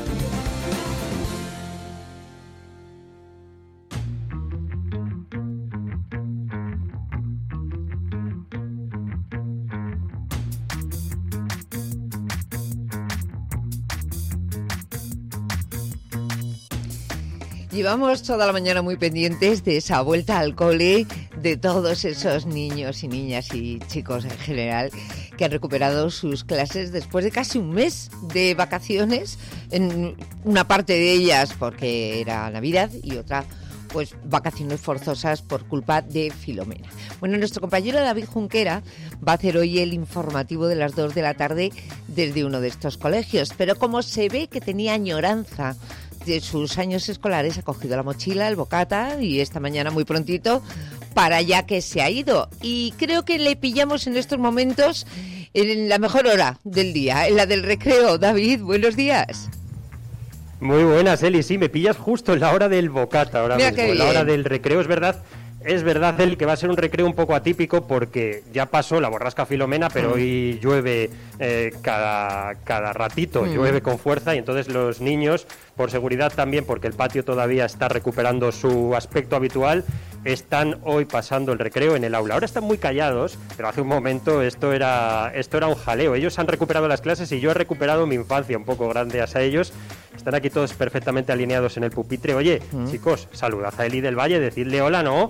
Llevamos toda la mañana muy pendientes de esa vuelta al cole de todos esos niños y niñas y chicos en general que han recuperado sus clases después de casi un mes de vacaciones, en una parte de ellas porque era Navidad y otra pues vacaciones forzosas por culpa de Filomena. Bueno, nuestro compañero David Junquera va a hacer hoy el informativo de las dos de la tarde desde uno de estos colegios, pero como se ve que tenía añoranza de sus años escolares, ha cogido la mochila, el bocata y esta mañana muy prontito para allá que se ha ido. Y creo que le pillamos en estos momentos en la mejor hora del día, en la del recreo. David, buenos días. Muy buenas, Eli. Sí, me pillas justo en la hora del bocata ahora Mira mismo, qué en la bien. hora del recreo. Es verdad, es verdad, Eli, que va a ser un recreo un poco atípico porque ya pasó la borrasca Filomena, pero Mm. hoy llueve eh, cada, cada ratito, Mm. llueve con fuerza y entonces los niños, por seguridad también, porque el patio todavía está recuperando su aspecto habitual, están hoy pasando el recreo en el aula. Ahora están muy callados, pero hace un momento esto era, esto era un jaleo. Ellos han recuperado las clases y yo he recuperado mi infancia un poco, gracias a ellos. Están aquí todos perfectamente alineados en el pupitre. Oye, mm. chicos, saludad a Eli del Valle, decidle hola, ¿no?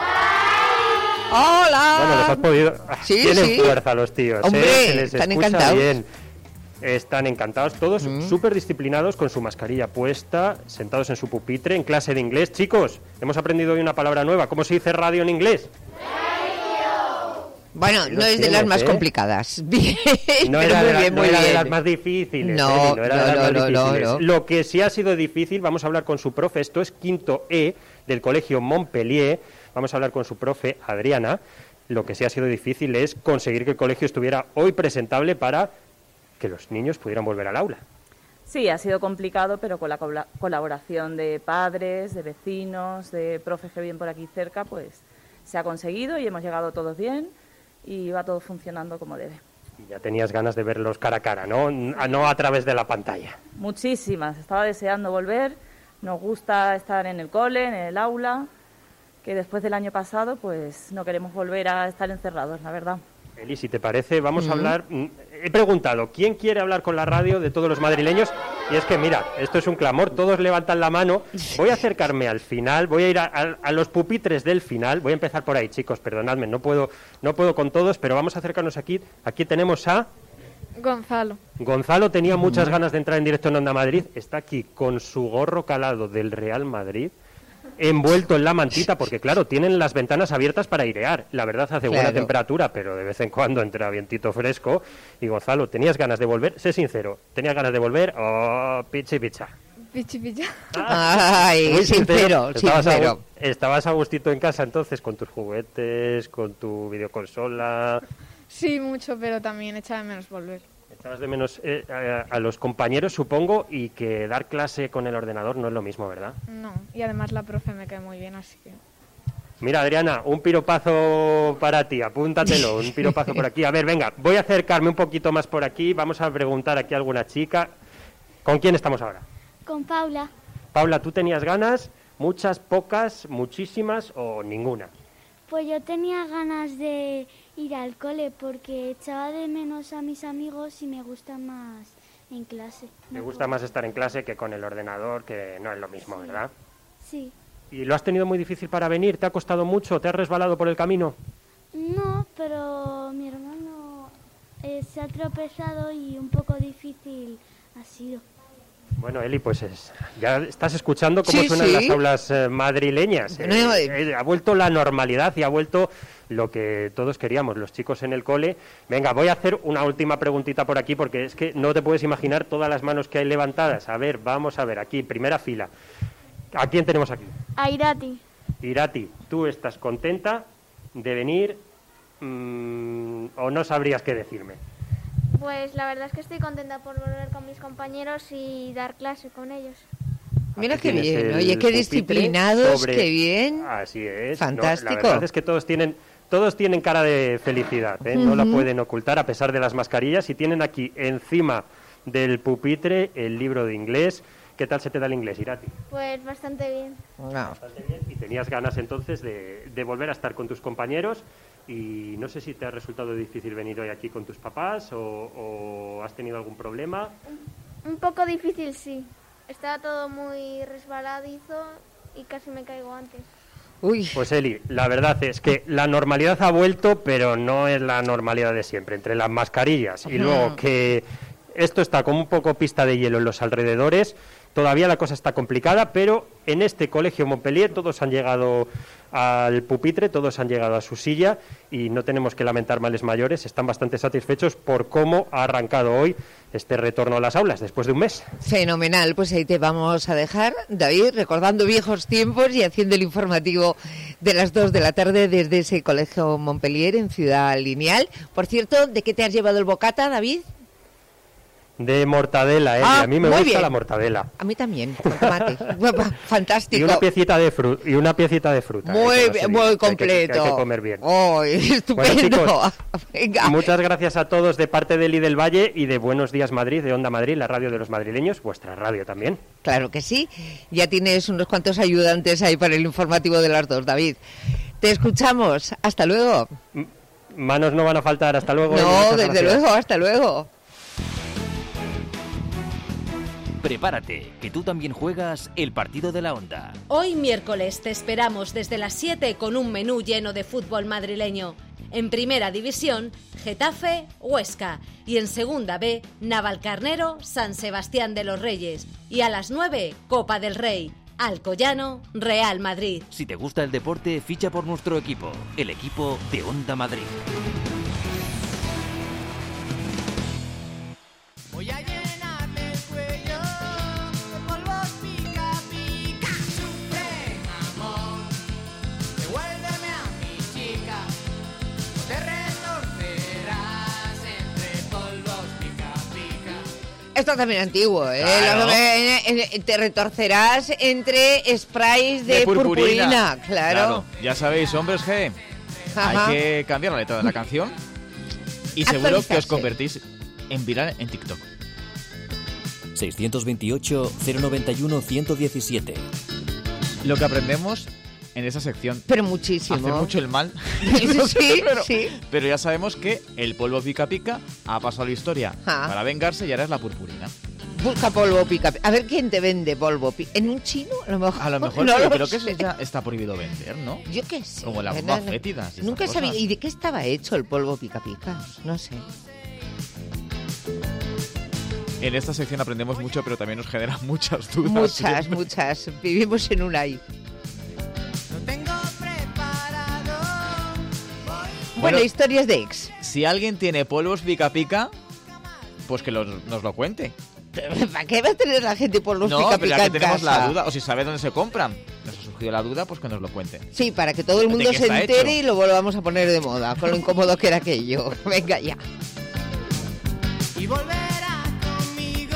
¡Hola! Bueno, les has podido... Sí, Tienen sí. fuerza los tíos, Hombre, ¿eh? Se les están escucha encantados. bien. Están encantados, todos mm. súper disciplinados, con su mascarilla puesta, sentados en su pupitre, en clase de inglés. Chicos, hemos aprendido hoy una palabra nueva. ¿Cómo se dice radio en inglés? Bueno, no es de las más ¿eh? complicadas. Bien, no era, de, la, bien, no era de las más difíciles. No, Eli, no era no, de las no, más no, difíciles. no, no. Lo que sí ha sido difícil, vamos a hablar con su profe, esto es quinto E del colegio Montpellier, vamos a hablar con su profe Adriana. Lo que sí ha sido difícil es conseguir que el colegio estuviera hoy presentable para que los niños pudieran volver al aula. Sí, ha sido complicado, pero con la col- colaboración de padres, de vecinos, de profes que viven por aquí cerca, pues se ha conseguido y hemos llegado todos bien y va todo funcionando como debe. Y ya tenías ganas de verlos cara a cara, ¿no? No a través de la pantalla. Muchísimas. Estaba deseando volver. Nos gusta estar en el cole, en el aula, que después del año pasado, pues no queremos volver a estar encerrados, la verdad. Eli, si te parece, vamos mm. a hablar... He preguntado, ¿quién quiere hablar con la radio de todos los madrileños? Y es que, mira, esto es un clamor, todos levantan la mano. Voy a acercarme al final, voy a ir a, a, a los pupitres del final. Voy a empezar por ahí, chicos, perdonadme, no puedo, no puedo con todos, pero vamos a acercarnos aquí. Aquí tenemos a... Gonzalo. Gonzalo tenía muchas ganas de entrar en directo en Onda Madrid. Está aquí con su gorro calado del Real Madrid, envuelto en la mantita, porque claro, tienen las ventanas abiertas para airear. La verdad hace buena Claro. temperatura, pero de vez en cuando entra vientito fresco. Y Gonzalo, ¿tenías ganas de volver? Sé sincero, ¿tenías ganas de volver? Oh, pichi picha. Pichi picha. Ay, Muy sincero, Estabas a, sincero. gu- estabas a gustito en casa entonces, con tus juguetes, con tu videoconsola. Sí, mucho, pero también echaba de menos volver. Echabas de menos eh, a, a los compañeros, supongo, y que dar clase con el ordenador no es lo mismo, ¿verdad? No, y además la profe me cae muy bien, así que... Mira, Adriana, un piropazo para ti, apúntatelo, un piropazo por aquí. A ver, venga, voy a acercarme un poquito más por aquí, vamos a preguntar aquí a alguna chica. ¿Con quién estamos ahora? Con Paula. Paula, ¿tú tenías ganas? ¿Muchas, pocas, muchísimas o ninguna? Pues yo tenía ganas de ir al cole porque echaba de menos a mis amigos y me gusta más en clase. Me No gusta más estar en clase que con el ordenador, que no es lo mismo, ¿verdad? Sí. ¿Y lo has tenido muy difícil para venir? ¿Te ha costado mucho? ¿Te has resbalado por el camino? No, pero mi hermano eh, se ha tropezado y un poco difícil ha sido. Bueno, Eli, pues es, ya estás escuchando cómo Sí, suenan sí. las aulas eh, madrileñas. Bueno, Eh, eh, eh, ha vuelto la normalidad y ha vuelto lo que todos queríamos, los chicos en el cole. Venga, voy a hacer una última preguntita por aquí porque es que no te puedes imaginar todas las manos que hay levantadas. A ver, vamos a ver, aquí, primera fila. ¿A quién tenemos aquí? A Irati. Irati, ¿tú estás contenta de venir mm, o no sabrías qué decirme? Pues la verdad es que estoy contenta por volver con mis compañeros y dar clase con ellos. Mira Aquí qué tienes bien, el oye, qué pupitre disciplinados, sobre- qué bien. Así es. No, Fantástico. la verdad es que todos tienen, todos tienen cara de felicidad, ¿eh? No la Ujú. pueden ocultar a pesar de las mascarillas y tienen aquí encima del pupitre el libro de inglés. ¿Qué tal se te da el inglés, Irati? Pues bastante bien. Bastante bien. Y tenías ganas entonces de, de volver a estar con tus compañeros y no sé si te ha resultado difícil venir hoy aquí con tus papás o, o has tenido algún problema. Un poco difícil, sí. Estaba todo muy resbaladizo y casi me caigo antes. Pues Eli, la verdad es que la normalidad ha vuelto, pero no es la normalidad de siempre. Entre las mascarillas y Ujú. luego que esto está como un poco pista de hielo en los alrededores, todavía la cosa está complicada, pero en este colegio Montpellier todos han llegado al pupitre, todos han llegado a su silla y no tenemos que lamentar males mayores. Están bastante satisfechos por cómo ha arrancado hoy este retorno a las aulas después de un mes. Fenomenal, pues ahí te vamos a dejar, David, recordando viejos tiempos y haciendo el informativo de las dos de la tarde desde ese colegio Montpellier en Ciudad Lineal. Por cierto, ¿de qué te has llevado el bocata, David? De mortadela, ¿eh? Ah, a mí me muy gusta bien. la mortadela. A mí también, con tomate. Fantástico. Y una piecita de fruta. Y una piecita de fruta. Muy ¿eh? Que no bien, se muy diga, que hay que- completo. que hay que comer bien. ¡Oh, estupendo! Bueno, Venga. Muchas gracias a todos de parte de Eli del Valle y de Buenos Días Madrid, de Onda Madrid, la radio de los madrileños, vuestra radio también. Claro que sí. Ya tienes unos cuantos ayudantes ahí para el informativo de las dos, David. Te escuchamos. Hasta luego. Manos no van a faltar. Hasta luego. y No, muchas desde gracias. luego. Hasta luego. Prepárate, que tú también juegas el partido de la Onda. Hoy miércoles te esperamos desde las siete con un menú lleno de fútbol madrileño. En Primera División, Getafe, Huesca. Y en Segunda B, Navalcarnero, San Sebastián de los Reyes. Y a las nueve, Copa del Rey. Alcoyano, Real Madrid. Si te gusta el deporte, ficha por nuestro equipo, el equipo de Onda Madrid. Voy a llenarme el cuello de polvos pica pica. Sufre, amor, devuélveme a mi chica. Te retorcerás entre polvos pica pica. Esto también es antiguo, ¿eh? Claro. Lo- eh, eh, Te retorcerás entre sprays de, purpurina. Claro. Ya sabéis, hombres G, Ajá. hay que cambiar la letra de la canción y seguro que os Actualizarse. convertís en viral en TikTok. seiscientos veintiocho, cero noventa y uno, ciento diecisiete. Lo que aprendemos en esa sección. Pero muchísimo. Hace mucho el mal. Sí, No sé, sí, pero, sí. pero ya sabemos que el polvo pica pica ha pasado a la historia Ah. para vengarse y ahora es la purpurina. Busca polvo pica. A ver quién te vende polvo pica. ¿En un chino? A lo mejor. A lo mejor No pero lo creo que sé. eso ya está prohibido vender, ¿no? Yo qué sé. Como las No, bombas no. fétidas y esas Nunca cosas. sabía. ¿Y de qué estaba hecho el polvo pica pica? No sé. En esta sección aprendemos mucho, pero también nos genera muchas dudas. Muchas, siempre. muchas. Vivimos en un ay. Bueno, Bueno, historias de ex. Si alguien tiene polvos pica pica, pues que los- nos lo cuente. ¿Para qué va a tener la gente polvos No, pica pero pica ya que en tenemos casa? la duda, o si sabe dónde se compran, nos ha surgido la duda, pues que nos lo cuente. Sí, para que todo el ¿De mundo qué se está entere hecho? y lo volvamos a poner de moda, con lo incómodo que era aquello. Venga ya. Y volverá conmigo.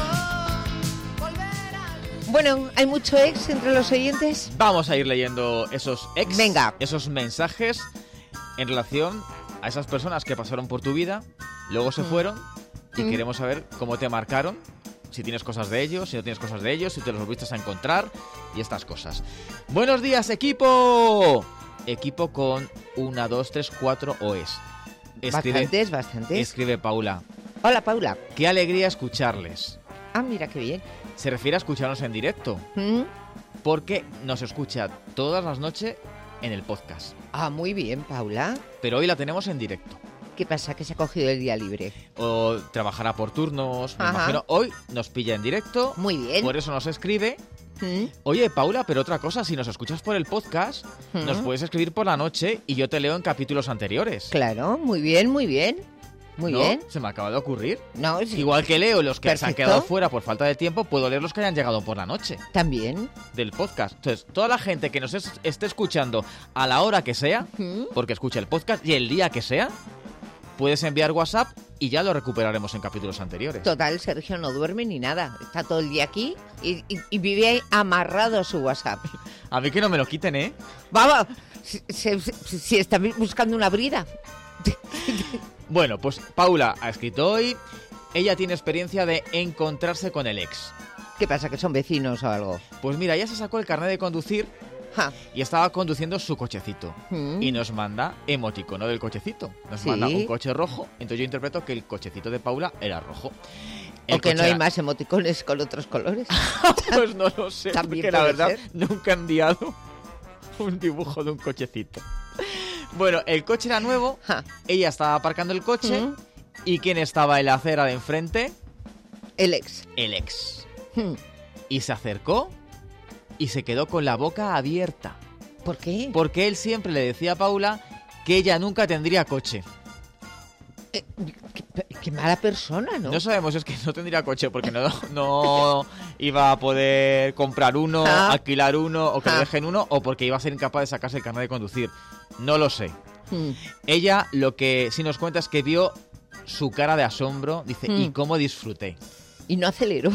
Bueno, ¿hay mucho ex entre los oyentes? Vamos a ir leyendo esos ex, Venga. esos mensajes en relación a esas personas que pasaron por tu vida, luego se Mm. fueron y Mm. queremos saber cómo te marcaron, si tienes cosas de ellos, si no tienes cosas de ellos, si te los volviste a encontrar y estas cosas. Buenos días, equipo. Equipo con una, dos, tres, cuatro O's. Bastantes, bastantes. Escribe Paula. Hola, Paula. Qué alegría escucharles. Ah, mira qué bien. Se refiere a escucharnos en directo, ¿Mm? porque nos escucha todas las noches en el podcast. Ah, muy bien, Paula. Pero hoy la tenemos en directo. ¿Qué pasa? Que se ha cogido el día libre. O trabajará por turnos, me Ajá. imagino. Hoy nos pilla en directo. Muy bien. Por eso nos escribe. ¿Mm? Oye, Paula, pero otra cosa, si nos escuchas por el podcast, ¿Mm? nos puedes escribir por la noche y yo te leo en capítulos anteriores. Claro, muy bien, muy bien. Muy ¿No? bien. Se me acaba de ocurrir. No, sí. Igual que leo los que se han Perfecto. quedado fuera por falta de tiempo, puedo leer los que hayan llegado por la noche. También. Del podcast. Entonces, toda la gente que nos es- esté escuchando a la hora que sea, ¿Mm? porque escucha el podcast, y el día que sea, puedes enviar WhatsApp y ya lo recuperaremos en capítulos anteriores. Total, Sergio no duerme ni nada. Está todo el día aquí y, y- y vive ahí amarrado a su WhatsApp. A mí que no me lo quiten, ¿eh? Vamos, si, si- si- si está buscando una brida. Bueno, pues Paula ha escrito hoy. Ella tiene experiencia de encontrarse con el ex. ¿Qué pasa? ¿Que son vecinos o algo? Pues mira, ella se sacó el carnet de conducir Ja. y estaba conduciendo su cochecito. Mm. Y nos manda emoticono del cochecito. Nos Sí. manda un coche rojo. Entonces yo interpreto que el cochecito de Paula era rojo. El O que no coche hay era- más emoticones con otros colores. Pues no lo sé, También porque la puede verdad ser. nunca han enviado un dibujo de un cochecito. Bueno, el coche era nuevo, ella estaba aparcando el coche Mm. y ¿quién estaba en la acera de enfrente? El ex. El ex. Hmm. Y se acercó y se quedó con la boca abierta. ¿Por qué? Porque él siempre le decía a Paula que ella nunca tendría coche. Qué, qué mala persona, ¿no? No sabemos, es que no tendría coche porque no, no iba a poder comprar uno, Ah. alquilar uno o que le Ah. dejen uno, o porque iba a ser incapaz de sacarse el carnet de conducir. No lo sé. Hmm. Ella lo que sí nos cuenta es que vio su cara de asombro, dice, Mm. ¿y cómo disfruté? Y no aceleró.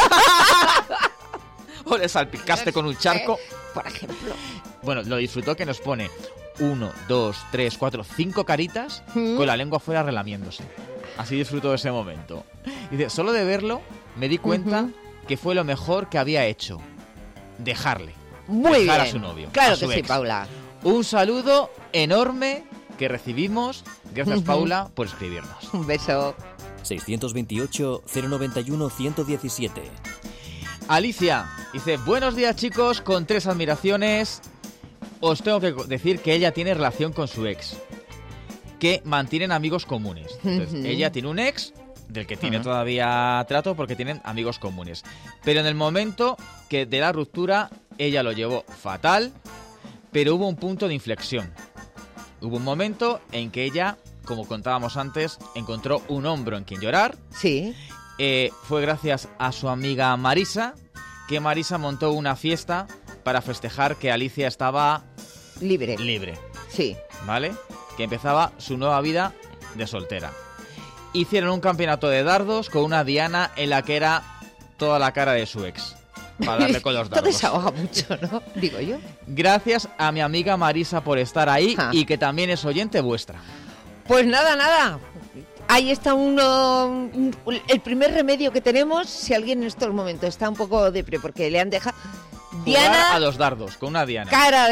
O le salpicaste con un charco. Por ejemplo. Bueno, lo disfrutó que nos pone uno, dos, tres, cuatro, cinco caritas Mm. con la lengua afuera relamiéndose. Así disfrutó de ese momento. Dice, solo de verlo me di cuenta Ujú. que fue lo mejor que había hecho. Dejarle. Muy dejar bien. a su novio. Claro a su que sí, ex. Paula. Un saludo enorme que recibimos. Gracias, Ujú. Paula, por escribirnos. Un beso. seiscientos veintiocho, cero noventa y uno, ciento diecisiete. Alicia dice, buenos días chicos, con tres admiraciones. Os tengo que decir que ella tiene relación con su ex, que mantienen amigos comunes. Entonces, Ujú. ella tiene un ex del que tiene Ajá. todavía trato porque tienen amigos comunes. Pero en el momento que de la ruptura, ella lo llevó fatal, pero hubo un punto de inflexión. Hubo un momento en que ella, como contábamos antes, encontró un hombro en quien llorar. Sí. Eh, fue gracias a su amiga Marisa, que Marisa montó una fiesta para festejar que Alicia estaba libre. Libre. Sí. ¿Vale? Que empezaba su nueva vida de soltera. Hicieron un campeonato de dardos con una diana en la que era toda la cara de su ex. Para darle con los Esto dardos. desahoga mucho, ¿no? Digo yo. Gracias a mi amiga Marisa por estar ahí Ja. y que también es oyente vuestra. Pues nada, nada. Ahí está uno, un- el primer remedio que tenemos si alguien en estos momentos está un poco depre porque le han dejado. Jugar Diana, a los dardos con una diana. cara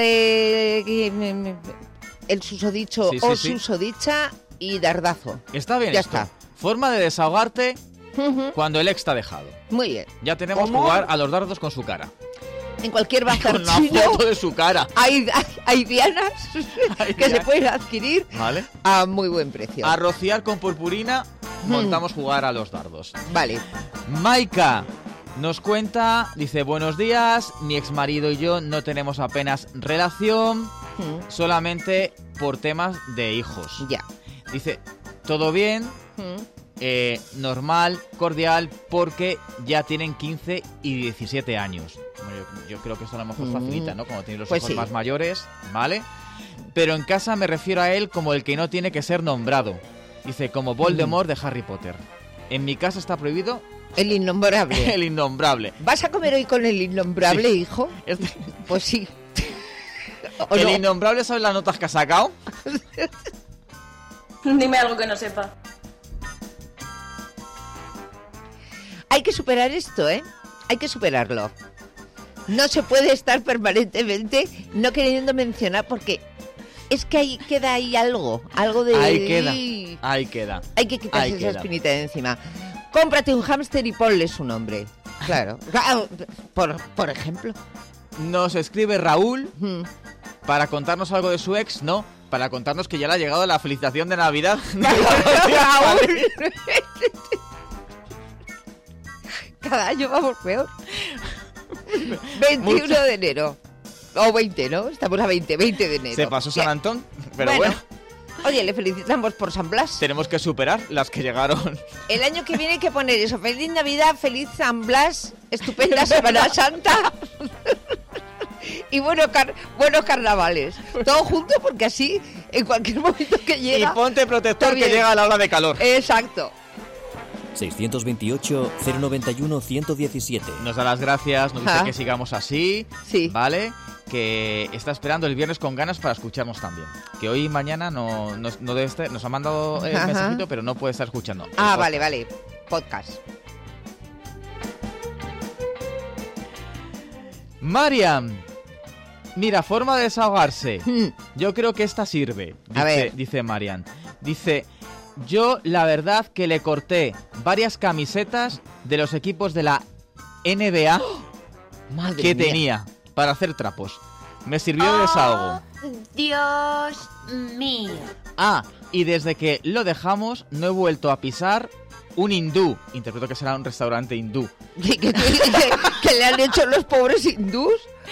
de el susodicho Sí, sí, o sí. susodicha y dardazo. Está bien Ya esto. está. Forma de desahogarte cuando el ex te ha dejado. Muy bien. Ya tenemos ¿Cómo? jugar a los dardos con su cara. En cualquier bazar Con una chino foto de su cara. hay, hay, hay dianas que se pueden adquirir ¿Vale? a muy buen precio. A rociar con purpurina montamos jugar a los dardos. Vale. Maika nos cuenta, dice, buenos días, mi exmarido y yo no tenemos apenas relación, solamente por temas de hijos. Ya. Dice, todo bien, eh, normal, cordial, porque ya tienen quince y diecisiete años. Bueno, yo, yo creo que esto a lo mejor Mm. facilita, ¿no? Cuando tienen los Pues hijos sí. más mayores, ¿vale? Pero en casa me refiero a él como el que no tiene que ser nombrado. Dice, como Voldemort de Harry Potter. En mi casa está prohibido... El innombrable. El innombrable. ¿Vas a comer hoy con el innombrable, Sí. hijo? Pues sí. ¿O ¿El no? innombrable sabe las notas que ha sacado? Dime algo que no sepa. Hay que superar esto, ¿eh? Hay que superarlo. No se puede estar permanentemente no queriendo mencionar porque es que ahí queda ahí algo, algo de... Ahí queda, ahí queda. Hay que quitarse Ahí esa queda. espinita de encima. Cómprate un hámster y ponle su nombre. Claro. Claro, Por, por ejemplo. Nos escribe Raúl para contarnos algo de su ex, no, para contarnos que ya le ha llegado la felicitación de Navidad. Raúl. Cada año vamos peor. veintiuno Mucho. de enero. O veinte, ¿no? Estamos a veinte, veinte de enero. Se pasó San Ya. Antón, pero Bueno. bueno. Oye, le felicitamos por San Blas. Tenemos que superar las que llegaron. El año que viene hay que poner eso. Feliz Navidad, feliz San Blas, estupenda Semana Santa. Y bueno, car- buenos carnavales. Todo junto porque así, en cualquier momento que llega... Y ponte protector está que bien. llega la ola de calor. Exacto. seiscientos veintiocho, cero noventa y uno, ciento diecisiete. Nos da las gracias, nos dice Ajá. que sigamos así. Sí. ¿Vale? Que está esperando el viernes con ganas para escucharnos también. Que hoy y mañana no, no, no debe estar, nos ha mandado el Ajá. mensajito, pero no puede estar escuchando. el Ah, podcast. vale, vale. Podcast. Mariam, mira, forma de desahogarse. Yo creo que esta sirve, dice, A ver. dice Mariam. Dice, yo la verdad que le corté varias camisetas de los equipos de la N B A Madre que mía. tenía para hacer trapos. Me sirvió de desahogo. Dios mío. Ah, y desde que lo dejamos no he vuelto a pisar un hindú. Interpreto que será un restaurante hindú. ¿Qué, qué- qué- qué le han hecho los pobres hindús?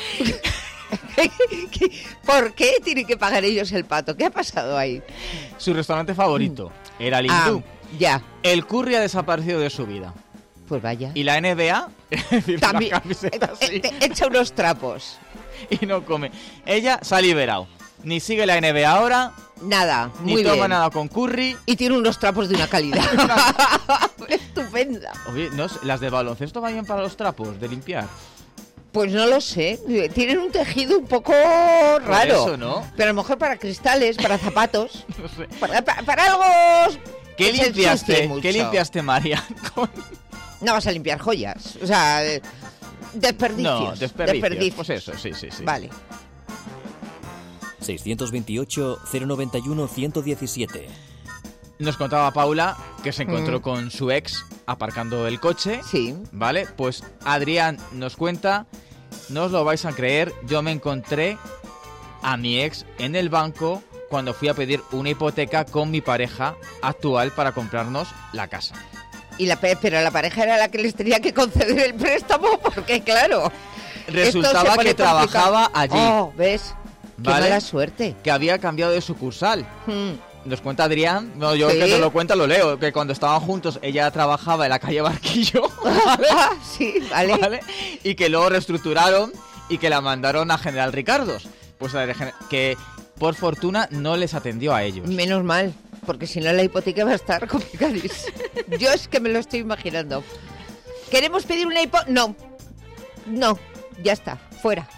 ¿Por qué tienen que pagar ellos el pato? ¿Qué ha pasado ahí? Su restaurante favorito era el Ah, hindú. ya. El curry ha desaparecido de su vida. Pues vaya. Y la N B A, es decir, También- las camisetas sí, Eh, eh, Echa unos trapos. y no come. Ella se ha liberado. Ni sigue la N B A ahora, Nada, ni muy toma bien. nada con curry. Y tiene unos trapos de una calidad estupenda. Oye, no sé, las de baloncesto van bien para los trapos de limpiar. Pues no lo sé. Tienen un tejido un poco raro. eso, ¿no? Pero a lo mejor para cristales, para zapatos, No sé. para, para- para algo. ¿Qué que se limpiaste? ensucie mucho. ¿Qué limpiaste, María? Con- No vas a limpiar joyas. O sea, eh, desperdicios. No, desperdicios. Desperdicios. Pues eso, sí, sí, sí. Vale. seiscientos veintiocho, cero noventa y uno, ciento diecisiete. Nos contaba Paula que se encontró Mm. con su ex aparcando el coche. Sí. ¿Vale? Pues Adrián nos cuenta, no os lo vais a creer, yo me encontré a mi ex en el banco cuando fui a pedir una hipoteca con mi pareja actual para comprarnos la casa. Y la, pero la pareja era la que les tenía que conceder el préstamo, porque claro... Resultaba que trabajaba allí. Oh, ¿ves? Qué ¿Vale? mala suerte. Que había cambiado de sucursal. Hmm. Nos cuenta Adrián, no, yo ¿Sí? que te lo cuenta lo leo, que cuando estaban juntos ella trabajaba en la calle Barquillo, ¿vale? Sí, vale. ¿Vale? Y que luego reestructuraron y que la mandaron a General Ricardos. Pues a ver, que por fortuna no les atendió a ellos. Menos mal, porque si no la hipoteca va a estar complicadísima. Yo es que me lo estoy imaginando. ¿Queremos pedir una hipoteca? No, no, ya está, fuera.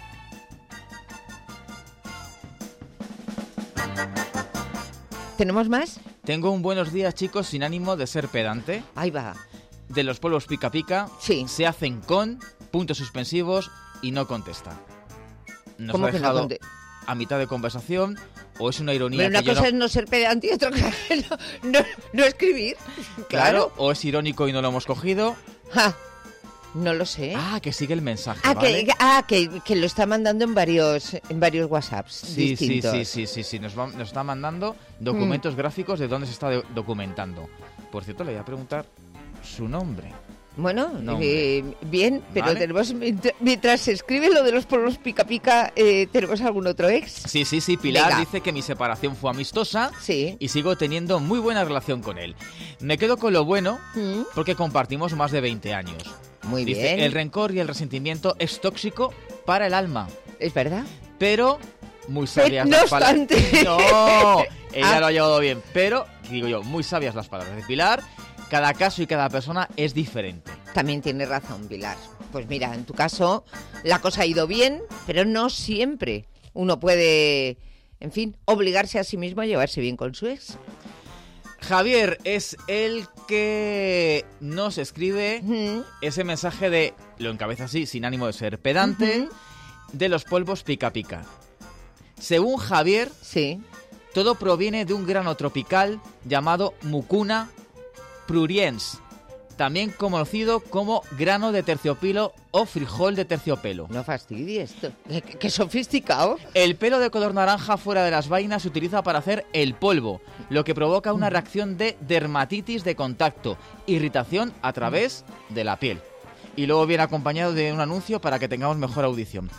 ¿Tenemos más? Tengo un buenos días, chicos, sin ánimo de ser pedante. Ahí va. De los polvos pica pica, sí. Se hacen con puntos suspensivos y no contesta. Nos ¿Cómo ha que no dejado conte- a mitad de conversación, o es una ironía Pero una que yo cosa no... es no ser pedante y otra cosa es no, no, no escribir. Claro, Claro. o es irónico y no lo hemos cogido. Ja, no lo sé. Ah, que sigue el mensaje, Ah, ¿vale? que, ah que, que lo está mandando en varios en varios WhatsApps Sí, sí, distintos. sí, sí, sí, sí. Nos, va- nos está mandando documentos gráficos de dónde se está de- documentando. Por cierto, le voy a preguntar su nombre. Bueno, Nombre. eh, bien, pero Vale. tenemos mientras- mientras se escribe lo de los polvos pica pica, eh, ¿tenemos algún otro ex? Sí, sí, sí. Pilar Venga. dice que mi separación fue amistosa sí. y sigo teniendo muy buena relación con él. Me quedo con lo bueno porque compartimos más de veinte años. Muy Dice, bien. el rencor y el resentimiento es tóxico para el alma. ¿Es verdad? Pero muy sabias no las palabras. obstante. No, ella Ah. lo ha llevado bien. Pero, digo yo, muy sabias las palabras de Pilar. Cada caso y cada persona es diferente. También tiene razón, Pilar. Pues mira, en tu caso la cosa ha ido bien, pero no siempre uno puede, en fin, obligarse a sí mismo a llevarse bien con su ex. Javier es el que nos escribe ese mensaje de, lo encabeza así, sin ánimo de ser pedante, de los polvos pica pica. Según Javier, sí. todo proviene de un grano tropical llamado Mucuna pruriens, también conocido como grano de terciopelo o frijol de terciopelo. No fastidies esto. Qué, qué sofisticado. El pelo de color naranja fuera de las vainas se utiliza para hacer el polvo, lo que provoca una reacción de dermatitis de contacto, irritación a través de la piel. Y luego viene acompañado de un anuncio para que tengamos mejor audición.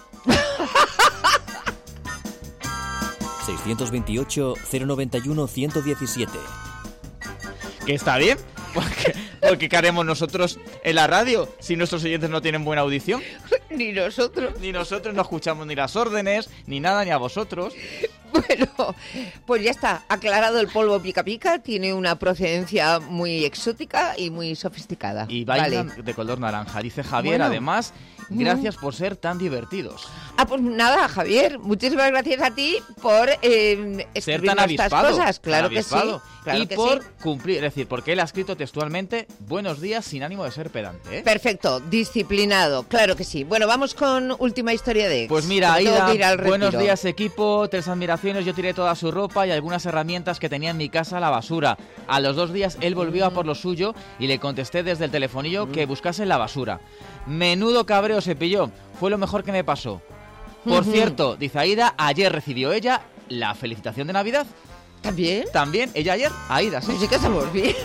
seiscientos veintiocho, cero noventa y uno, ciento diecisiete. Que está bien, porque, porque ¿qué haremos nosotros en la radio si nuestros oyentes no tienen buena audición? Ni nosotros. Ni nosotros no escuchamos ni las órdenes, ni nada, ni a vosotros. Bueno, pues ya está, aclarado el polvo pica pica, tiene una procedencia muy exótica y muy sofisticada. Y vaina Vale. de color naranja, dice Javier, Bueno. además, gracias por ser tan divertidos. Ah, pues nada, Javier, muchísimas gracias a ti por eh, Ser escribirnos tan estas avispado, cosas. Claro tan que sí. avispado. Claro y que por sí. cumplir, es decir, porque él ha escrito textualmente, buenos días sin ánimo de ser pedante, ¿eh? Perfecto, disciplinado, claro que sí. Bueno, vamos con última historia de ex. Pues mira, Que me tengo Aida, que ir al buenos retiro. días equipo, tres admiraciones, yo tiré toda su ropa y algunas herramientas que tenía en mi casa a la basura. A los dos días él volvió a por lo suyo y le contesté desde el telefonillo que buscase en la basura. Menudo cabreo se pilló, fue lo mejor que me pasó. Por Ujú. cierto, dice Aida, ayer recibió ella la felicitación de Navidad. ¿También? También, ella ayer, Aida, sí. Pues sí que estamos bien.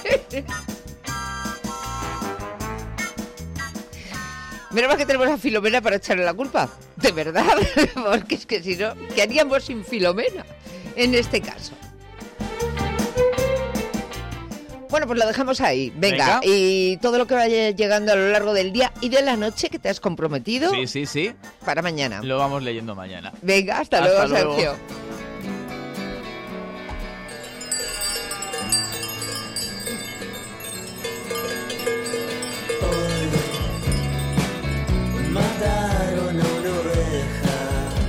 Menos mal que tenemos a Filomena para echarle la culpa. De verdad. Porque es que si no, ¿qué haríamos sin Filomena en este caso? Bueno, pues lo dejamos ahí. Venga, Venga. y todo lo que vaya llegando a lo largo del día y de la noche que te has comprometido Sí, sí, sí. para mañana. Lo vamos leyendo mañana. Venga, hasta, Hasta luego, luego. Sergio. Mataron a una oveja.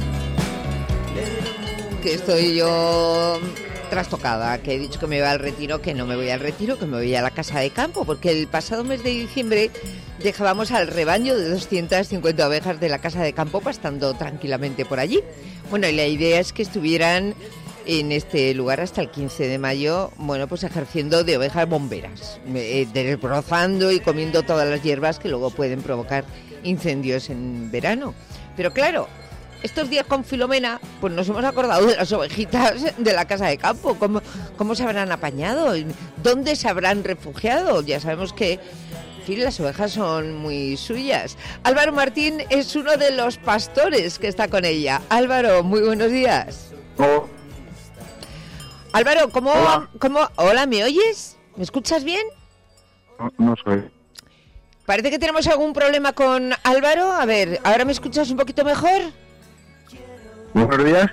Que estoy yo trastocada, que he dicho que me voy al retiro, que no me voy al retiro, que me voy a la casa de campo, porque el pasado mes de diciembre dejábamos al rebaño de doscientas cincuenta ovejas de la casa de campo pastando tranquilamente por allí. Bueno, y la idea es que estuvieran en este lugar hasta el quince de mayo, bueno, pues ejerciendo de ovejas bomberas, eh, desbrozando y comiendo todas las hierbas que luego pueden provocar incendios en verano. Pero claro, estos días con Filomena, pues nos hemos acordado de las ovejitas de la casa de campo. ¿Cómo, cómo se habrán apañado? ¿Dónde se habrán refugiado? Ya sabemos que, en fin, las ovejas son muy suyas. Álvaro Martín es uno de los pastores que está con ella. Álvaro, muy buenos días. Oh. Álvaro, ¿cómo, hola. ¿cómo? Hola, ¿me oyes? ¿Me escuchas bien? No, no sé. Parece que tenemos algún problema con Álvaro. A ver, ¿ahora me escuchas un poquito mejor? Buenos días.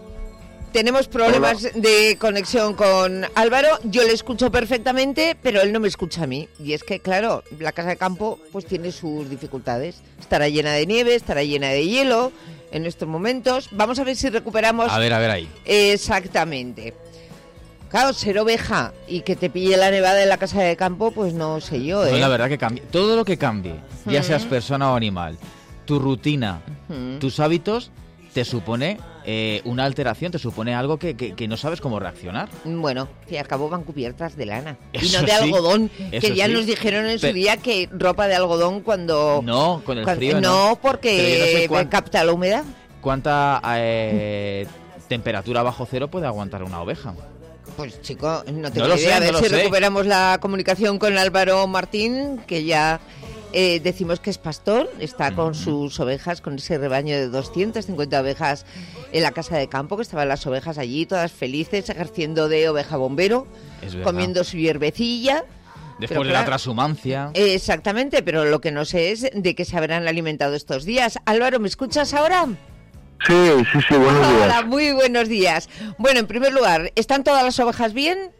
Tenemos problemas Hola. de conexión con Álvaro. Yo le escucho perfectamente, pero él no me escucha a mí. Y es que, claro, la casa de campo pues tiene sus dificultades. Estará llena de nieve, estará llena de hielo en estos momentos. Vamos a ver si recuperamos... A ver, a ver ahí. Exactamente. Claro, ser oveja y que te pille la nevada en la casa de campo, pues no sé yo, ¿eh? No, la verdad que cambie. Todo lo que cambie, uh-huh. ya seas persona o animal, tu rutina, uh-huh. tus hábitos, te supone eh, una alteración, te supone algo que, que, que no sabes cómo reaccionar. Bueno, que al cabo van cubiertas de lana. Eso y no de sí, algodón, que ya sí. nos dijeron en Pero, su día que ropa de algodón cuando... No, con el cuando, frío no. No, porque no sé cuán, capta la humedad. ¿Cuánta eh, temperatura bajo cero puede aguantar una oveja? Pues chico, no tengo no idea. Sé, a ver no si sé. recuperamos la comunicación con Álvaro Martín, que ya eh, decimos que es pastor, está mm-hmm. con sus ovejas, con ese rebaño de doscientas cincuenta ovejas en la casa de campo, que estaban las ovejas allí, todas felices, ejerciendo de oveja bombero, comiendo su hierbecilla. Después pero, de claro, la transhumancia. Exactamente, pero lo que no sé es de qué se habrán alimentado estos días. Álvaro, ¿me escuchas ahora? Sí, sí, sí, buenos Hola, días. Hola, muy buenos días. Bueno, en primer lugar, ¿están todas las ovejas bien?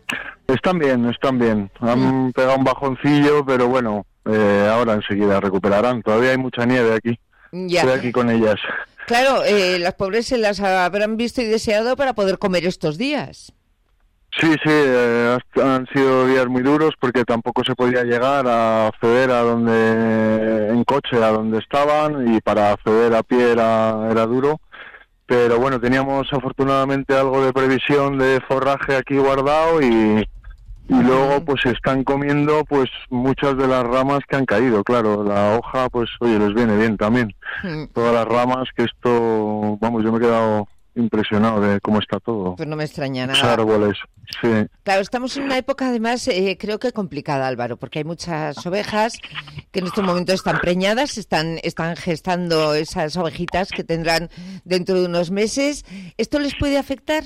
Están bien, están bien. Han mm. pegado un bajoncillo, pero bueno, eh, ahora enseguida recuperarán. Todavía hay mucha nieve aquí. Ya. Estoy aquí con ellas. Claro, eh, las pobres se las habrán visto y deseado para poder comer estos días. Sí, sí, eh, han sido días muy duros porque tampoco se podía llegar a acceder a donde, en coche, a donde estaban, y para acceder a pie era, era duro. Pero bueno, teníamos afortunadamente algo de previsión de forraje aquí guardado y, y luego pues están comiendo pues muchas de las ramas que han caído. Claro, la hoja pues oye, les viene bien también. Todas las ramas, que esto, vamos, yo me he quedado impresionado de cómo está todo. Pues no me extraña nada. Los árboles, sí. Claro, estamos en una época además eh, creo que complicada, Álvaro, porque hay muchas ovejas que en estos momentos están preñadas, están, están gestando esas ovejitas que tendrán dentro de unos meses. ¿Esto les puede afectar?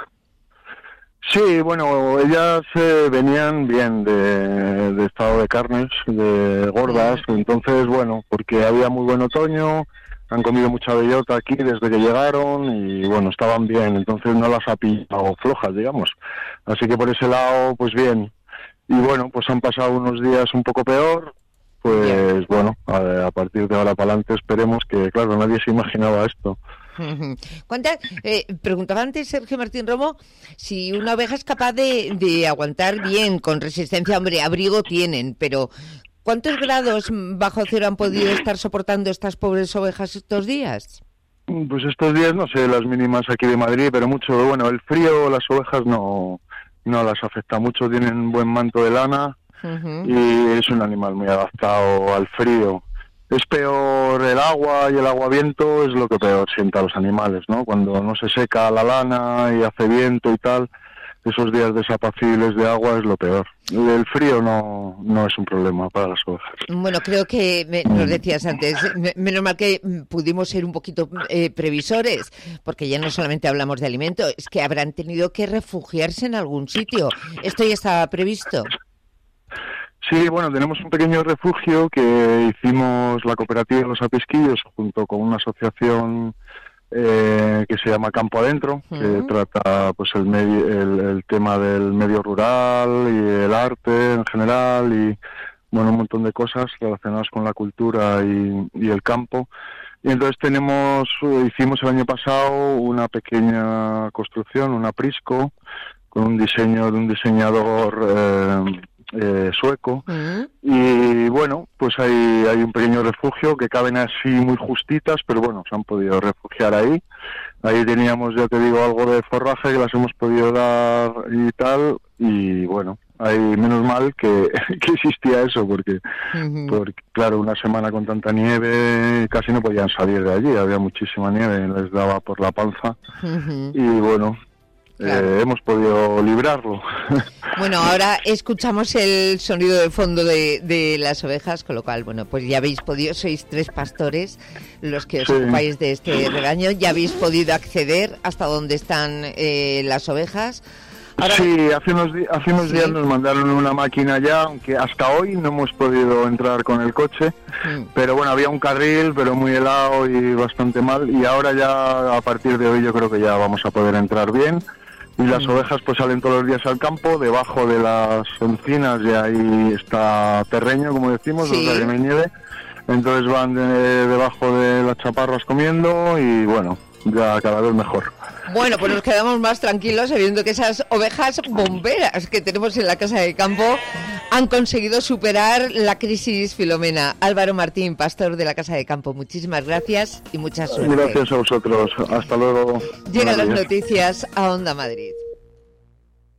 Sí, bueno, ellas eh, venían bien de, de estado de carnes, de gordas, entonces bueno, porque había muy buen otoño, han comido mucha bellota aquí desde que llegaron y bueno, estaban bien, entonces no las ha pillado flojas, digamos. Así que por ese lado, pues bien. Y bueno, pues han pasado unos días un poco peor, pues bien. Bueno, a, a partir de ahora para adelante esperemos que, claro, nadie se imaginaba esto. ¿Cuántas? Eh, preguntaba antes Sergio Martín Romo si una oveja es capaz de, de aguantar bien, con resistencia. Hombre, abrigo tienen, pero ¿cuántos grados bajo cero han podido estar soportando estas pobres ovejas estos días? Pues estos días, no sé, las mínimas aquí de Madrid, pero mucho, bueno, el frío, las ovejas no, no las afecta mucho, tienen buen manto de lana uh-huh. y es un animal muy adaptado al frío. Es peor el agua y el agua-viento es lo que peor sienta a los animales, ¿no? Cuando no se seca la lana y hace viento y tal, esos días desapacibles de agua es lo peor. El frío no, no es un problema para las ovejas. Bueno, creo que me, nos decías antes, me, menos mal que pudimos ser un poquito eh, previsores, porque ya no solamente hablamos de alimento, es que habrán tenido que refugiarse en algún sitio. ¿Esto ya estaba previsto? Sí, bueno, tenemos un pequeño refugio que hicimos la cooperativa de los Apisquillos junto con una asociación eh, que se llama Campo Adentro, uh-huh. que trata pues el, medio, el, el tema del medio rural y el arte en general y bueno, un montón de cosas relacionadas con la cultura y, y el campo. Y entonces tenemos, hicimos el año pasado una pequeña construcción, un aprisco, con un diseño de un diseñador eh, eh, sueco. Mm. Y bueno, pues hay, hay un pequeño refugio que caben así muy justitas, pero bueno, se han podido refugiar ahí. Ahí teníamos, ya te digo, algo de forraje que las hemos podido dar y tal, y bueno, hay menos mal que, que existía eso, porque, uh-huh. porque, claro, una semana con tanta nieve casi no podían salir de allí, había muchísima nieve, les daba por la panza, uh-huh. y bueno, claro. eh, hemos podido librarlo. Bueno, ahora escuchamos el sonido de fondo de, de las ovejas, con lo cual, bueno, pues ya habéis podido, sois tres pastores los que os sí. ocupáis de este rebaño, ya habéis podido acceder hasta donde están eh, las ovejas. Ahora... Sí, hace unos, di- hace unos sí. días nos mandaron una máquina ya, aunque hasta hoy no hemos podido entrar con el coche, mm. pero bueno, había un carril, pero muy helado y bastante mal, y ahora ya a partir de hoy yo creo que ya vamos a poder entrar bien. Y las mm. ovejas pues salen todos los días al campo, debajo de las encinas y ahí está terreño, como decimos, sí. donde hay nieve. Entonces van de, debajo de las chaparras comiendo y bueno, ya cada vez mejor. Bueno, pues nos quedamos más tranquilos sabiendo que esas ovejas bomberas que tenemos en la casa de campo han conseguido superar la crisis Filomena. Álvaro Martín, pastor de la casa de campo, muchísimas gracias y mucha suerte. Gracias a vosotros. Hasta luego. Llegan las noticias a Onda Madrid.